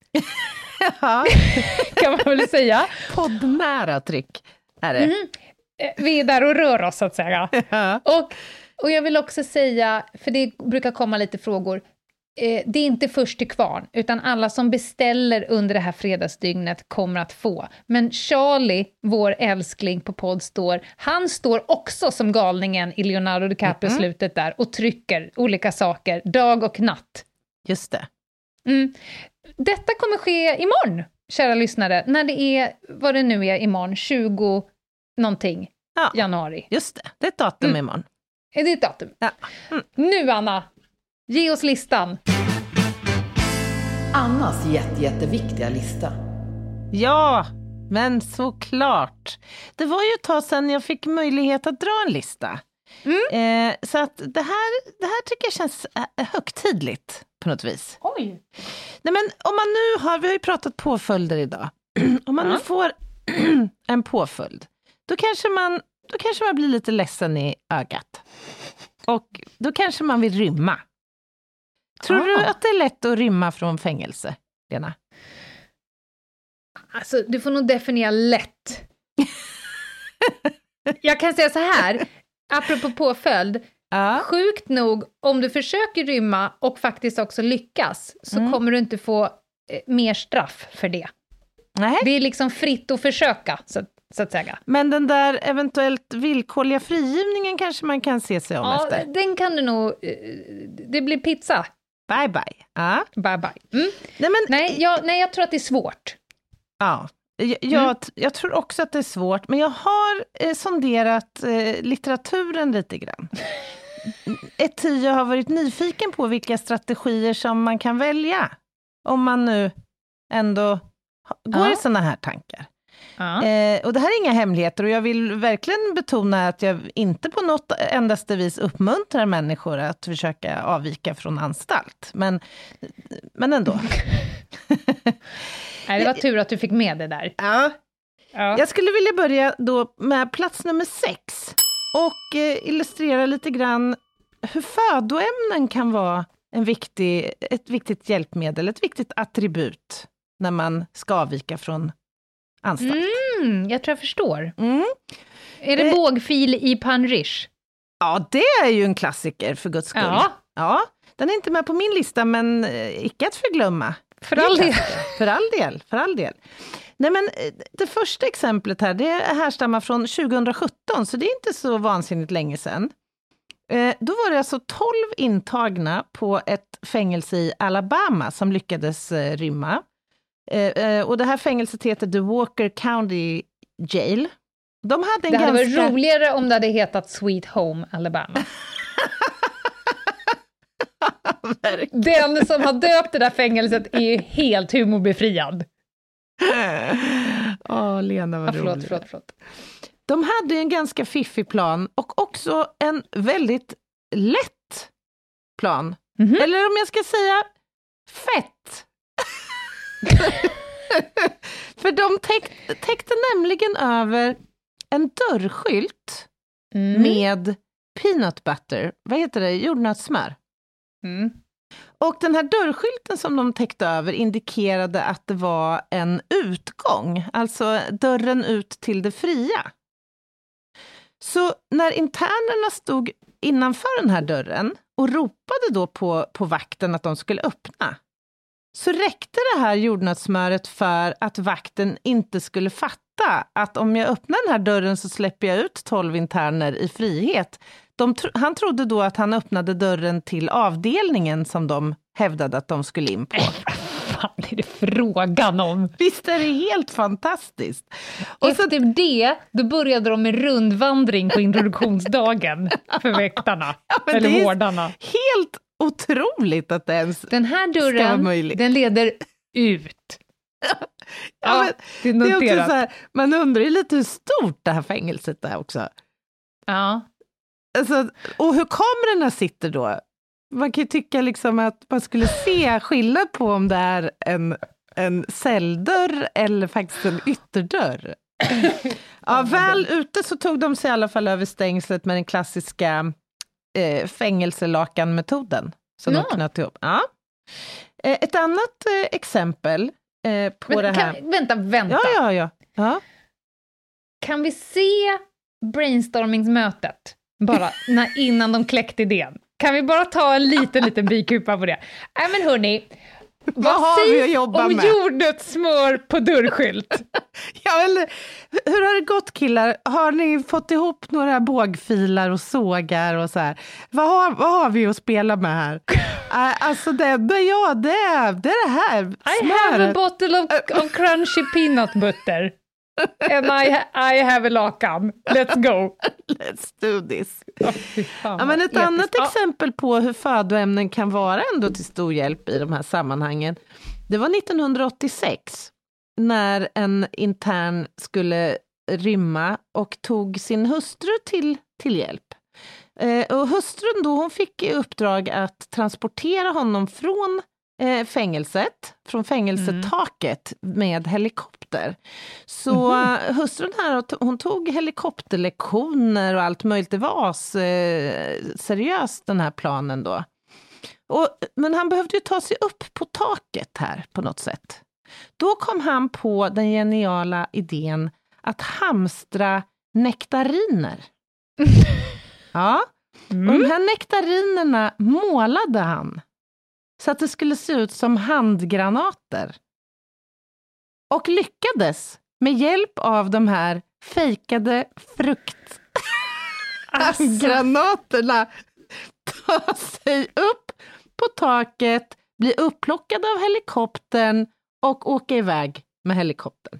Ja. Kan man väl säga. Poddnära tryck är det. Mm. Vi är där och rör oss, så att säga. Ja. Och, och jag vill också säga, för det brukar komma lite frågor, eh, det är inte först till kvarn, utan alla som beställer under det här fredagsdygnet kommer att få. Men Charlie, vår älskling på Podstore, han står också som galningen i Leonardo DiCaprio mm-hmm. slutet där och trycker olika saker, dag och natt. Just det. Mm. Detta kommer ske imorgon, kära lyssnare, när det är, vad det nu är imorgon, tjugo någonting, ja. januari. Just det, det är ett datum mm. imorgon. Är det ett datum? Ja. Mm. Nu, Anna, ge oss listan. Annas jätte, jätteviktiga lista. Ja, men såklart. Det var ju ett tag sedan jag fick möjlighet att dra en lista. Mm. Eh, så att det här, det här tycker jag känns högtidligt på något vis. Oj. Nej, men om man nu har, vi har ju pratat påföljder idag. Om man ja. nu får en påföljd, då kanske man, då kanske man blir lite ledsen i ögat. Och då kanske man vill rymma. Tror ah. du att det är lätt att rymma från fängelse, Lena? Alltså, du får nog definiera lätt. Jag kan säga så här, apropå påföljd. Ja. Sjukt nog, om du försöker rymma och faktiskt också lyckas, så mm. kommer du inte få eh, mer straff för det. Nej. Det är liksom fritt att försöka, så, så att säga. Men den där eventuellt villkorliga frigivningen kanske man kan se sig om ja, efter? Den kan du nog... Eh, det blir pizza. Bye bye. Ja. Bye bye. Mm. Nej, men, nej, jag, nej, jag tror att det är svårt. Ja, jag, jag, mm. jag tror också att det är svårt, men jag har eh, sonderat eh, litteraturen lite grann. Ett tio har varit nyfiken på vilka strategier som man kan välja, om man nu ändå går ja. i såna här tankar. Ja. Eh, och det här är inga hemligheter, och jag vill verkligen betona att jag inte på något endaste vis uppmuntrar människor att försöka avvika från anstalt. Men, men ändå. Nej, det var tur att du fick med det där. Ja. Ja. Jag skulle vilja börja då med plats nummer sex och eh, illustrera lite grann hur födoämnen kan vara en viktig, ett viktigt hjälpmedel, ett viktigt attribut när man ska avvika från anstalt. Mm, jag tror jag förstår. Mm. Är det eh, bågfil i panrish? Ja, det är ju en klassiker för guds skull. Ja. Ja, den är inte med på min lista, men eh, icke att förglömma. För all del. För all del, för all del. Nej, men det första exemplet här, det härstammar från tjugohundrasjutton, så det är inte så vansinnigt länge sedan. Eh, då var det alltså tolv intagna på ett fängelse i Alabama som lyckades eh, rymma. Eh, eh, och det här fängelset heter The Walker County Jail. De hade en det hade ganska... varit roligare om det hade hetat Sweet Home Alabama. Den som har döpt det där fängelset är helt humorbefriad. Åh, Lena, vad ah, förlåt, roligt. förlåt, förlåt. De hade en ganska fiffig plan och också en väldigt lätt plan. Mm-hmm. Eller om jag ska säga fett. För de täck, täckte nämligen över en dörrskylt mm. med peanut butter. Vad heter det? Jordnötssmör. Mm. Och den här dörrskylten som de täckte över indikerade att det var en utgång, alltså dörren ut till det fria. Så när internerna stod innanför den här dörren och ropade då på, på vakten att de skulle öppna, så räckte det här jordnötssmöret för att vakten inte skulle fatta att om jag öppnar den här dörren så släpper jag ut tolv interner i frihet. De tro- han trodde då att han öppnade dörren till avdelningen som de hävdade att de skulle in på. Vad fan är det frågan om? Visst är det helt fantastiskt. Och efter så... det, då började de med rundvandring på introduktionsdagen för väktarna, ja, eller vårdarna. Helt otroligt att det ens den här dörren, den leder ut. Ja, ja, men, det är, det är också så här, man undrar ju lite hur stort det här fängelset är också. Ja. Alltså, och hur kamerorna sitter då? Man kan ju tycka liksom att man skulle se skillnad på om det är en, en celldörr eller faktiskt en ytterdörr. Ja, väl ute så tog de sig i alla fall över stängslet med den klassiska eh, fängelselakan-metoden. Som ja. de knöt ihop. Ja. Eh, ett annat eh, exempel eh, på Men, det här... Kan, vänta, vänta. Ja, ja, ja. ja. Kan vi se brainstormingsmötet bara när, innan de kläckte idén? Kan vi bara ta en liten, liten bikupa på det? Nej, men hörni, vad, vad har vi att jobba om med? Jordnötssmör på dörrskylt? Ja, eller, hur har det gått, killar? Har ni fått ihop några bågfilar och sågar och så här? Vad har, vad har vi att spela med här? uh, alltså, det, det, ja, det, det är det här. Smöret. I have a bottle of, of crunchy peanut butter. And I, I have a lakan. Let's go. Let's do this. Oh, ja, men ett episkt. annat ja. exempel på hur födoämnen kan vara ändå till stor hjälp i de här sammanhangen. Det var nittonhundraåttiosex när en intern skulle rymma och tog sin hustru till, till hjälp. Eh, och hustrun då, hon fick i uppdrag att transportera honom från eh, fängelset, från fängelsetaket mm. med helikopter. Så mm-hmm. hustrun här, hon tog helikopterlektioner och allt möjligt. Det var as, eh, seriöst den här planen då. Och, men han behövde ju ta sig upp på taket här på något sätt. Då kom han på den geniala idén att hamstra nektariner. Ja, Mm. Och de här nektarinerna målade han så att det skulle se ut som handgranater. Och lyckades med hjälp av de här fejkade fruktgranaterna alltså. ta sig upp på taket, bli upplockad av helikoptern och åka iväg med helikoptern.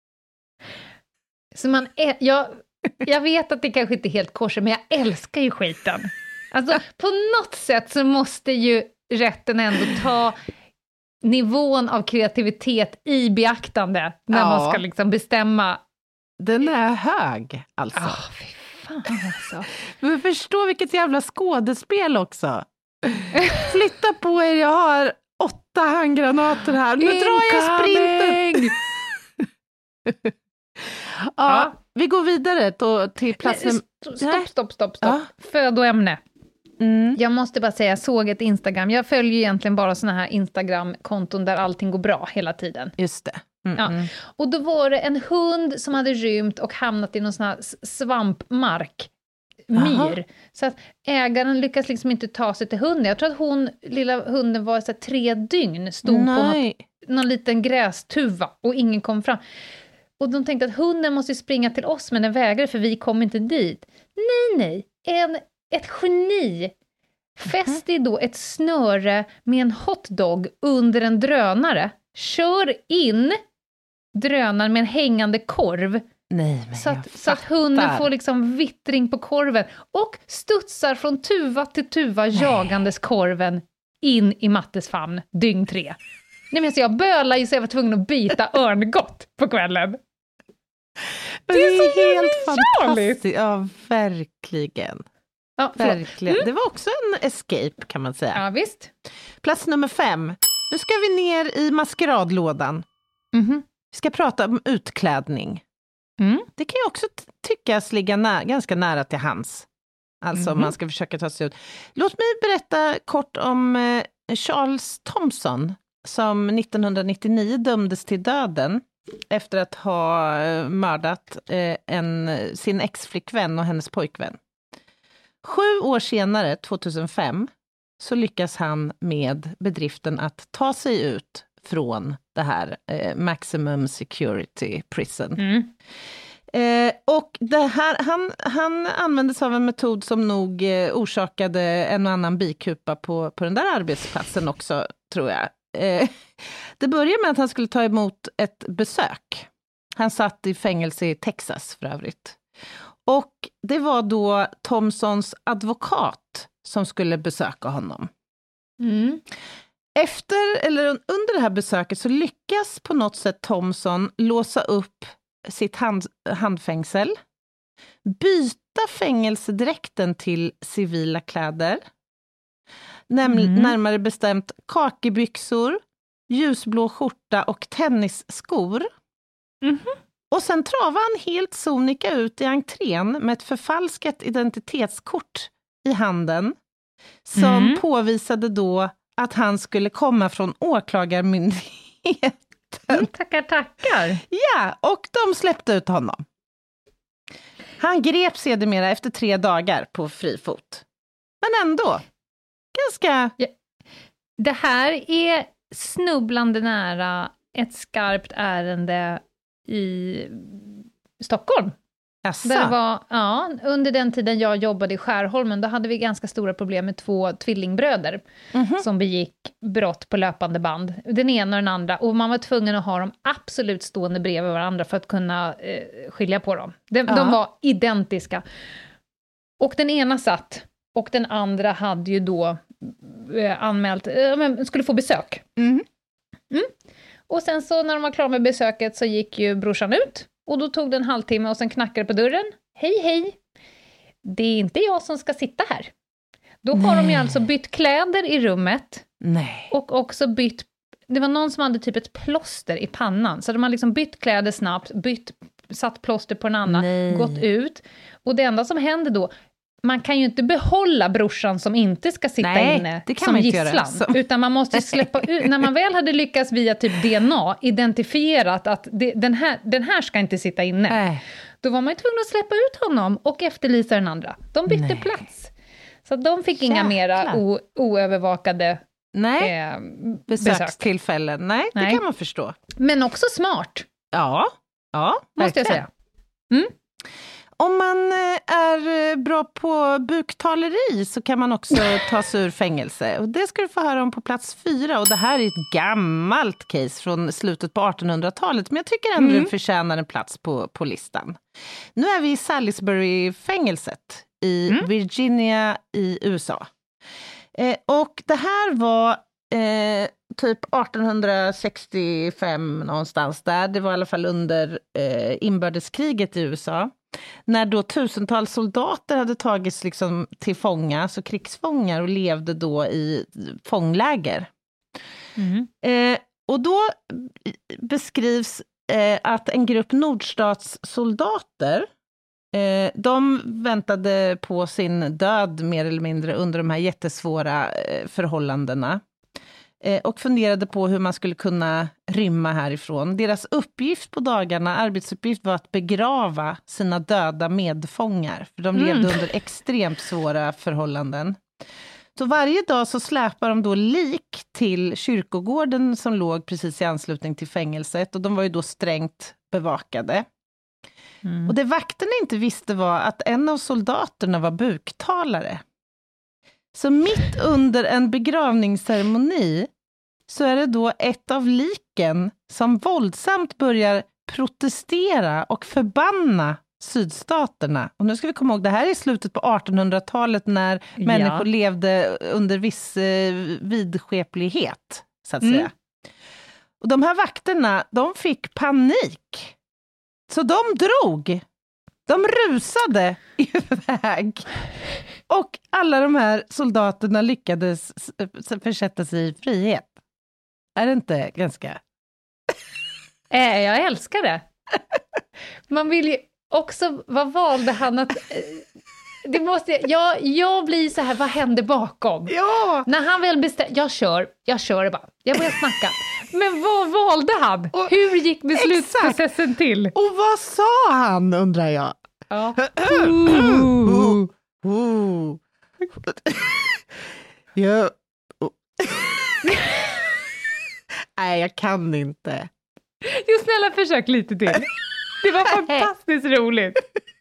Så man är, jag, jag vet att det kanske inte är helt korset, men jag älskar ju skiten. Alltså på något sätt så måste ju rätten ändå ta nivån av kreativitet i beaktande när ja. man ska liksom bestämma. Den är hög alltså. Oh, fy fan alltså. Men förstå vilket jävla skådespel också. Flytta på er, jag har åtta handgranater här. Nu Incoming! drar jag sprinten. ja, ja, vi går vidare då till platsen. Stopp, stopp, stopp, stopp. Ja. Födoämne. Mm. Jag måste bara säga, jag såg ett Instagram. Jag följer egentligen bara såna här Instagram-konton där allting går bra hela tiden. Just det. Mm, ja. mm. Och då var det en hund som hade rymt och hamnat i någon sån här svampmark. Myr. Aha. Så att ägaren lyckas liksom inte ta sig till hunden. Jag tror att hon, lilla hunden var så här, tre dygn, stod Nej. på något, någon liten grästuva och ingen kom fram. Och de tänkte att hunden måste springa till oss, men den vägrade för vi kom inte dit. Nej, nej. En, ett geni fäster då ett snöre med en hotdog under en drönare. Kör in drönaren med en hängande korv. Nej, men så, att, så att hunden får liksom vittring på korven. Och studsar från tuva till tuva Nej. jagandes korven in i Mattes famn dygn tre. Nej, men så jag bölar ju så jag var tvungen att byta örngott på kvällen. Det är, det är helt fantastiskt. Ja, verkligen. Ja, verkligen. Mm. Det var också en escape kan man säga. Ja, visst. Plats nummer fem. Nu ska vi ner i maskeradlådan. Mm-hmm. Vi ska prata om utklädning. Mm. Det kan ju också t- tyckas ligga nä- ganska nära till hands. Alltså mm-hmm. om man ska försöka ta sig ut. Låt mig berätta kort om eh, Charles Thompson som nittonhundranittionio dömdes till döden efter att ha eh, mördat eh, en, sin ex-flickvän och hennes pojkvän. Sju år senare, tjugohundrafem, så lyckas han med bedriften att ta sig ut från det här eh, maximum security prison. Mm. Eh, och det här, han, han använde sig av en metod som nog eh, orsakade en och annan bikupa på, på den där arbetsplatsen också, tror jag. Eh, det började med att han skulle ta emot ett besök. Han satt i fängelse i Texas för övrigt. Och det var då Thompsons advokat som skulle besöka honom. Mm. Efter, eller under det här besöket så lyckas på något sätt Thompson låsa upp sitt hand, handfängsel, byta fängelsedräkten till civila kläder, Näm- mm. närmare bestämt kakibyxor, ljusblå skjorta och tennisskor. Mm. Och sen travade han helt sonika ut i entrén med ett förfalskat identitetskort i handen som mm. påvisade då att han skulle komma från åklagarmyndigheten. Mm, tackar, tackar. Ja, och de släppte ut honom. Han grep sedermera efter tre dagar på fri fot. Men ändå, ganska... Ja. Det här är snubblande nära ett skarpt ärende i Stockholm. Jaså. Där var, ja, under den tiden jag jobbade i Skärholmen, då hade vi ganska stora problem med två tvillingbröder mm-hmm. som begick brott på löpande band. Den ena och den andra. Och man var tvungen att ha dem absolut stående bredvid varandra för att kunna eh, skilja på dem. De, ja. de var identiska. Och den ena satt, och den andra hade ju då eh, anmält, eh, skulle få besök. Mm. Mm. Och sen så när de var klara med besöket så gick ju brorsan ut. Och då tog det en halvtimme och sen knackade på dörren. Hej, hej. Det är inte jag som ska sitta här. Då har Nej. de ju alltså bytt kläder i rummet. Nej. Och också bytt... Det var någon som hade typ ett plåster i pannan. Så de har liksom bytt kläder snabbt, bytt, satt plåster på en annan, Nej. gått ut. Och det enda som händer då... Man kan ju inte behålla brorsan som inte ska sitta Nej, inne det kan som man inte gisslan. Göra, utan man måste släppa ut, när man väl hade lyckats via typ D N A identifierat att det, den, här, den här ska inte sitta inne. Nej. Då var man ju tvungen att släppa ut honom och efterlysa den andra. De bytte Nej. plats. Så de fick Jäklar. inga mera o- oövervakade Nej. Eh, besökstillfällen. Nej, Nej, det kan man förstå. Men också smart. Ja, ja måste jag säga. Mm. Om man är bra på buktaleri så kan man också ta sig ur fängelse. Och det ska du få höra om på plats fyra. Och det här är ett gammalt case från slutet på artonhundratalet. Men jag tycker ändå mm. det förtjänar en plats på, på listan. Nu är vi i Salisbury-fängelset i mm. Virginia i U S A. Eh, och det här var eh, typ artonhundrasextiofem någonstans där. Det var i alla fall under eh, inbördeskriget i U S A. När då tusentals soldater hade tagits liksom till fånga, så krigsfångar, och levde då i fångläger. Mm. Eh, och då beskrivs eh, att en grupp nordstatssoldater, eh, de väntade på sin död mer eller mindre under de här jättesvåra eh, förhållandena. Och funderade på hur man skulle kunna rymma härifrån. Deras uppgift på dagarna, arbetsuppgift, var att begrava sina döda medfångar. För de levde mm. under extremt svåra förhållanden. Så varje dag så släpar de då lik till kyrkogården som låg precis i anslutning till fängelset. Och de var ju då strängt bevakade. Mm. Och det vakterna inte visste var att en av soldaterna var buktalare. Så mitt under en begravningsceremoni så är det då ett av liken som våldsamt börjar protestera och förbanna sydstaterna. Och nu ska vi komma ihåg, det här är slutet på artonhundratalet när ja. människor levde under viss eh, vidskeplighet, så att mm. säga. Och de här vakterna, de fick panik. Så de drog. De rusade iväg. Och alla de här soldaterna lyckades försätta sig i frihet. Är det inte ganska? Äh, jag älskar det. Man vill ju också, vad valde han att... Det måste, jag, jag blir så här, vad hände bakom? Ja. När han väl bestämde, jag kör, jag kör bara. Jag börjar snacka. Men vad valde han? Och, hur gick beslutsprocessen till? Och vad sa han, undrar jag? Ja. uh. Uh. jag... Nej, jag kan inte. Jo, snälla, försök lite till. Det var fantastiskt roligt.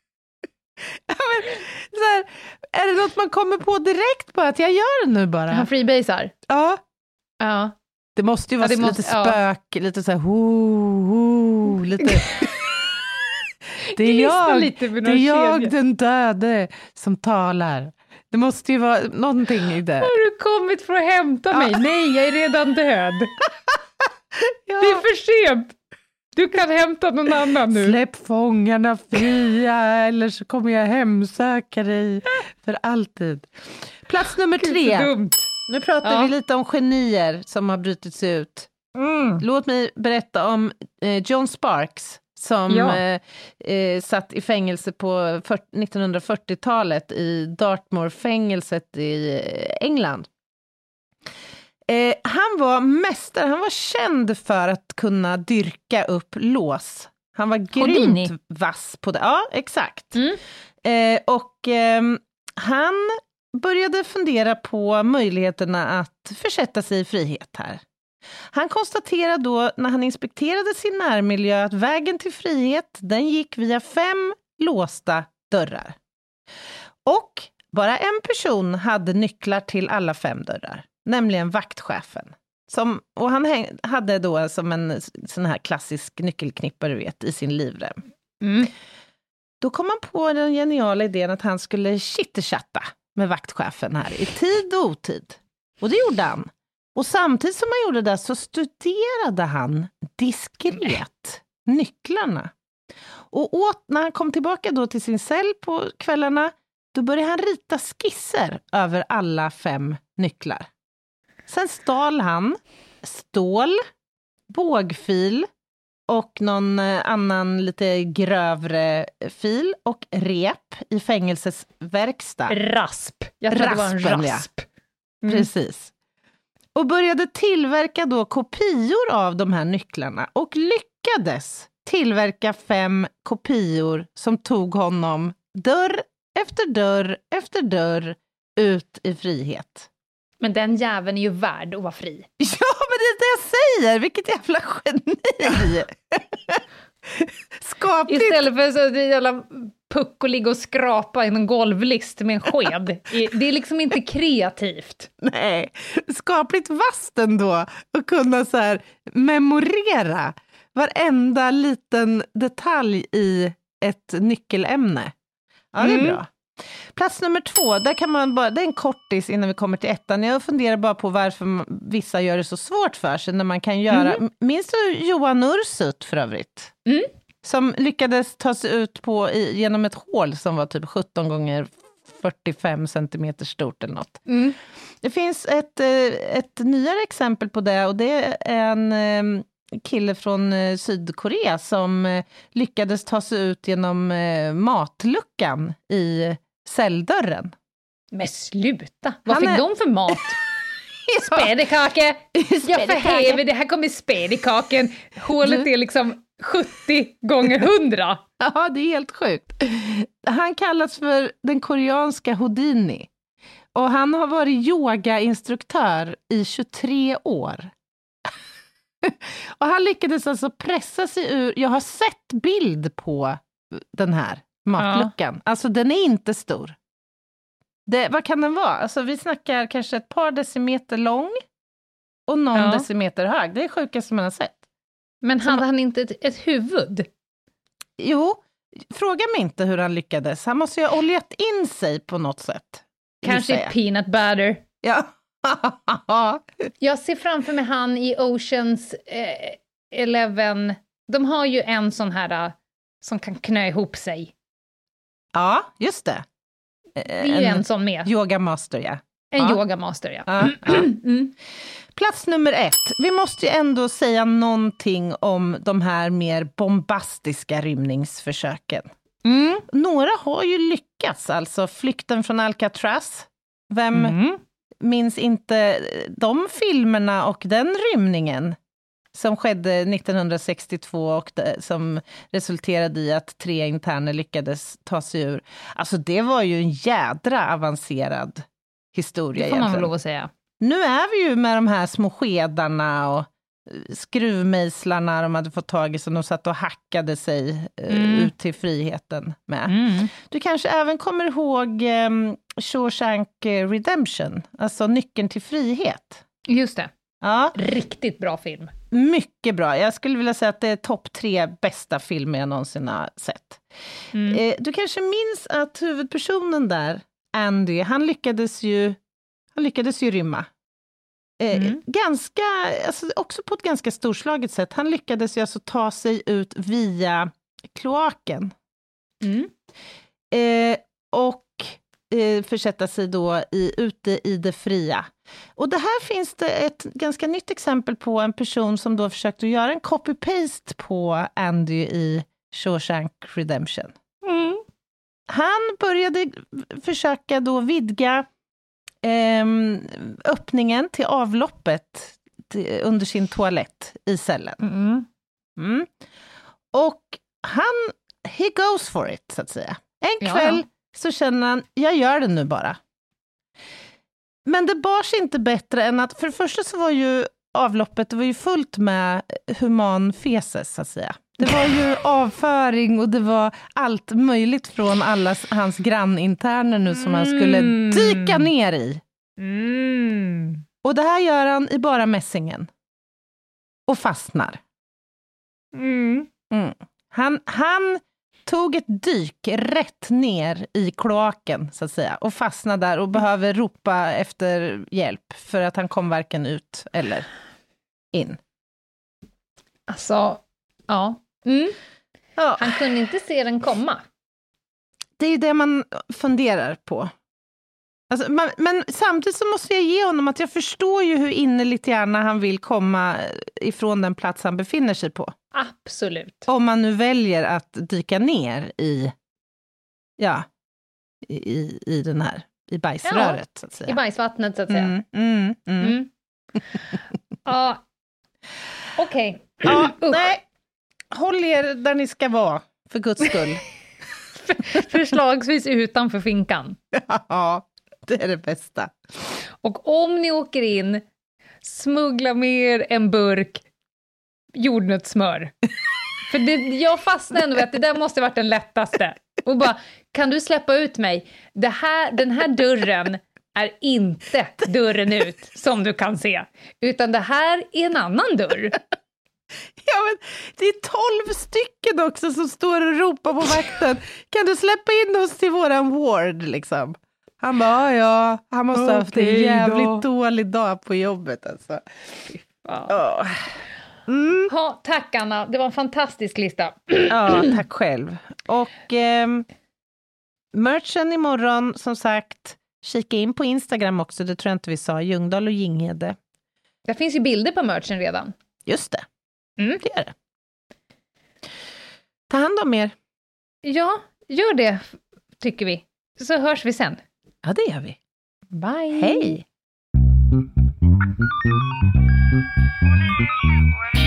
Ja, men, så här, är det något man kommer på direkt på att jag gör det nu bara? Han freebasar. Ja. Ja. Det måste ju vara ja, lite måste, spök, ja. lite så här ho, ho, lite. Det är jag, det är jag den döde som talar. Det måste ju vara någonting i det. Har du kommit för att hämta mig? Ja. Nej, jag är redan död. Ja. Det är för sent. Du kan hämta någon annan nu. Släpp fångarna fria eller så kommer jag hemsöka dig för alltid. Plats nummer tre. Dumt. Nu pratar ja. vi lite om genier som har brutits ut. Mm. Låt mig berätta om eh, John Sparks som ja. eh, eh, satt i fängelse på nittonhundrafyrtiotalet i Dartmoor-fängelset i England. Eh, han var mästare, han var känd för att kunna dyrka upp lås. Han var Houdini. grymt vass på det. Ja, exakt. Mm. Eh, och eh, han började fundera på möjligheterna att försätta sig i frihet här. Han konstaterade då när han inspekterade sin närmiljö att vägen till frihet, den gick via fem låsta dörrar. Och bara en person hade nycklar till alla fem dörrar, nämligen vaktchefen. Som, och han häng, hade då som en sån här klassisk nyckelknippare, vet, i sin livrem. Mm. Då kom han på den geniala idén att han skulle chitterchatta med vaktchefen här i tid och otid. Och det gjorde han. Och samtidigt som han gjorde det så studerade han diskret nycklarna. Och åt, när han kom tillbaka då till sin cell på kvällarna, då började han rita skisser över alla fem nycklar. Sen stal han stål, bågfil och någon annan lite grövre fil och rep i fängelsets verkstad. Rasp. Jag tror Raspen, det var en rasp. Mm. Precis. Och började tillverka då kopior av de här nycklarna och lyckades tillverka fem kopior som tog honom dörr efter dörr efter dörr ut i frihet. Men den jäveln är ju värd att vara fri. Ja, men det är det jag säger. Vilket jävla geni. Skapligt. Istället för så det jävla puck och ligga och skrapa i någon golvlist med en sked. Det är liksom inte kreativt. Nej, skapligt vasst ändå att kunna så här memorera varenda liten detalj i ett nyckelämne. Ja, det är mm. bra. Plats nummer två, där kan man bara, det är en kortis innan vi kommer till ettan. Jag funderar bara på varför vissa gör det så svårt för sig när man kan göra... Mm. Minns du Johan Ursut för övrigt? Mm. Som lyckades ta sig ut på, i, genom ett hål som var typ sjutton gånger fyrtiofem centimeter stort eller något. Mm. Det finns ett, ett nyare exempel på det, och det är en kille från Sydkorea som lyckades ta sig ut genom matluckan i celldörren. Men sluta! Vad fick är... de för mat? Spädekake! Ja, för helvete, det här kommer spädekaken. Hålet är liksom sjuttio gånger hundra. Ja, det är helt sjukt. Han kallas för den koreanska Houdini. Och han har varit yogainstruktör i tjugotre år. Och han lyckades alltså pressa sig ur... Jag har sett bild på den här matluckan. Ja. Alltså, den är inte stor. Det, vad kan den vara? Alltså, vi snackar kanske ett par decimeter lång och någon ja. decimeter hög. Det är sjuka som man har sett. Men hade som, han inte ett, ett huvud? Jo, fråga mig inte hur han lyckades. Han måste ju ha oljat in sig på något sätt. Kanske i peanut butter. Ja. Jag ser framför mig han i Oceans eh, Eleven. De har ju en sån här uh, som kan knö ihop sig. Ja, just det. Det är ju en, en sån med. Yoga master, ja. En ja. yoga master, ja. ja, ja. Mm. Plats nummer ett. Vi måste ju ändå säga någonting om de här mer bombastiska rymningsförsöken. Mm. Några har ju lyckats, alltså flykten från Alcatraz. Vem mm. minns inte de filmerna och den rymningen som skedde nittonhundrasextiotvå och det, som resulterade i att tre interner lyckades ta sig ur. Alltså det var ju en jädra avancerad historia. Det får man väl lov att säga. Nu är vi ju med de här små skedarna och skruvmejslarna de hade fått tag i, som de satt och hackade sig mm. ut till friheten med. Mm. Du kanske även kommer ihåg um, Shawshank Redemption, alltså Nyckeln till frihet. Just det. Ja. Riktigt bra film. Mycket bra. Jag skulle vilja säga att det är topp tre bästa filmer jag någonsin har sett. Mm. Eh, du kanske minns att huvudpersonen där, Andy, han lyckades ju, han lyckades ju rymma. Eh, mm. Ganska, alltså också på ett ganska storslaget sätt. Han lyckades ju alltså ta sig ut via kloaken. Mm. Eh, och eh, försätta sig då i, ute i det fria. Och det här finns det ett ganska nytt exempel på en person som då försökte göra en copy-paste på Andy i Shawshank Redemption. Mm. Han började försöka då vidga eh, öppningen till avloppet till, under sin toalett i cellen. Mm. Mm. Och han, he goes for it, så att säga. En kväll ja. så känner han, jag gör det nu bara. Men det bars inte bättre än att, för det första så var ju avloppet, det var ju fullt med human feces, så att säga. Det var ju avföring och det var allt möjligt från alla hans granninterner nu som han skulle mm. dyka ner i. Mm. Och det här gör han i bara mässingen. Och fastnar. Mm. Mm. Han, han tog ett dyk rätt ner i kloaken, så att säga, och fastnade där och behöver ropa efter hjälp för att han kom varken ut eller in. Alltså, ja. Mm. ja. Han kunde inte se den komma. Det är det man funderar på. Alltså, man, men samtidigt så måste jag ge honom att jag förstår ju hur innerligt gärna han vill komma ifrån den plats han befinner sig på. Absolut. Om man nu väljer att dyka ner i ja, i, i den här, i bajsröret, ja, så att säga. I bajsvattnet, så att säga. Mm, mm, mm. mm. ja, okej. Okay. Ja, nej. Håll er där ni ska vara, för Guds skull. Förslagsvis utanför finkan. Ja. Det är det bästa. Och om ni åker in, smuggla med er en burk jordnötssmör. För det, jag fastnade ändå att det där måste varit den lättaste. Och bara, kan du släppa ut mig? Det här, den här dörren är inte dörren ut, som du kan se. Utan det här är en annan dörr. Ja, men det är tolv stycken också som står och ropar på vakten. Kan du släppa in oss till våran ward, liksom? Han bara, ja, han måste ha haft en jävligt då. dålig dag på jobbet, alltså. Ja. Oh. Mm. Ha, tack Anna, det var en fantastisk lista. Ja, tack själv. Och eh, merchen imorgon, som sagt, kika in på Instagram också, det tror jag inte vi sa, Ljungdahl och Ginghede. Det finns ju bilder på merchen redan. Just det, mm. det är det. Ta hand om er. Ja, gör det, tycker vi. Så hörs vi sen. Ja, det gör vi. Bye. Hej.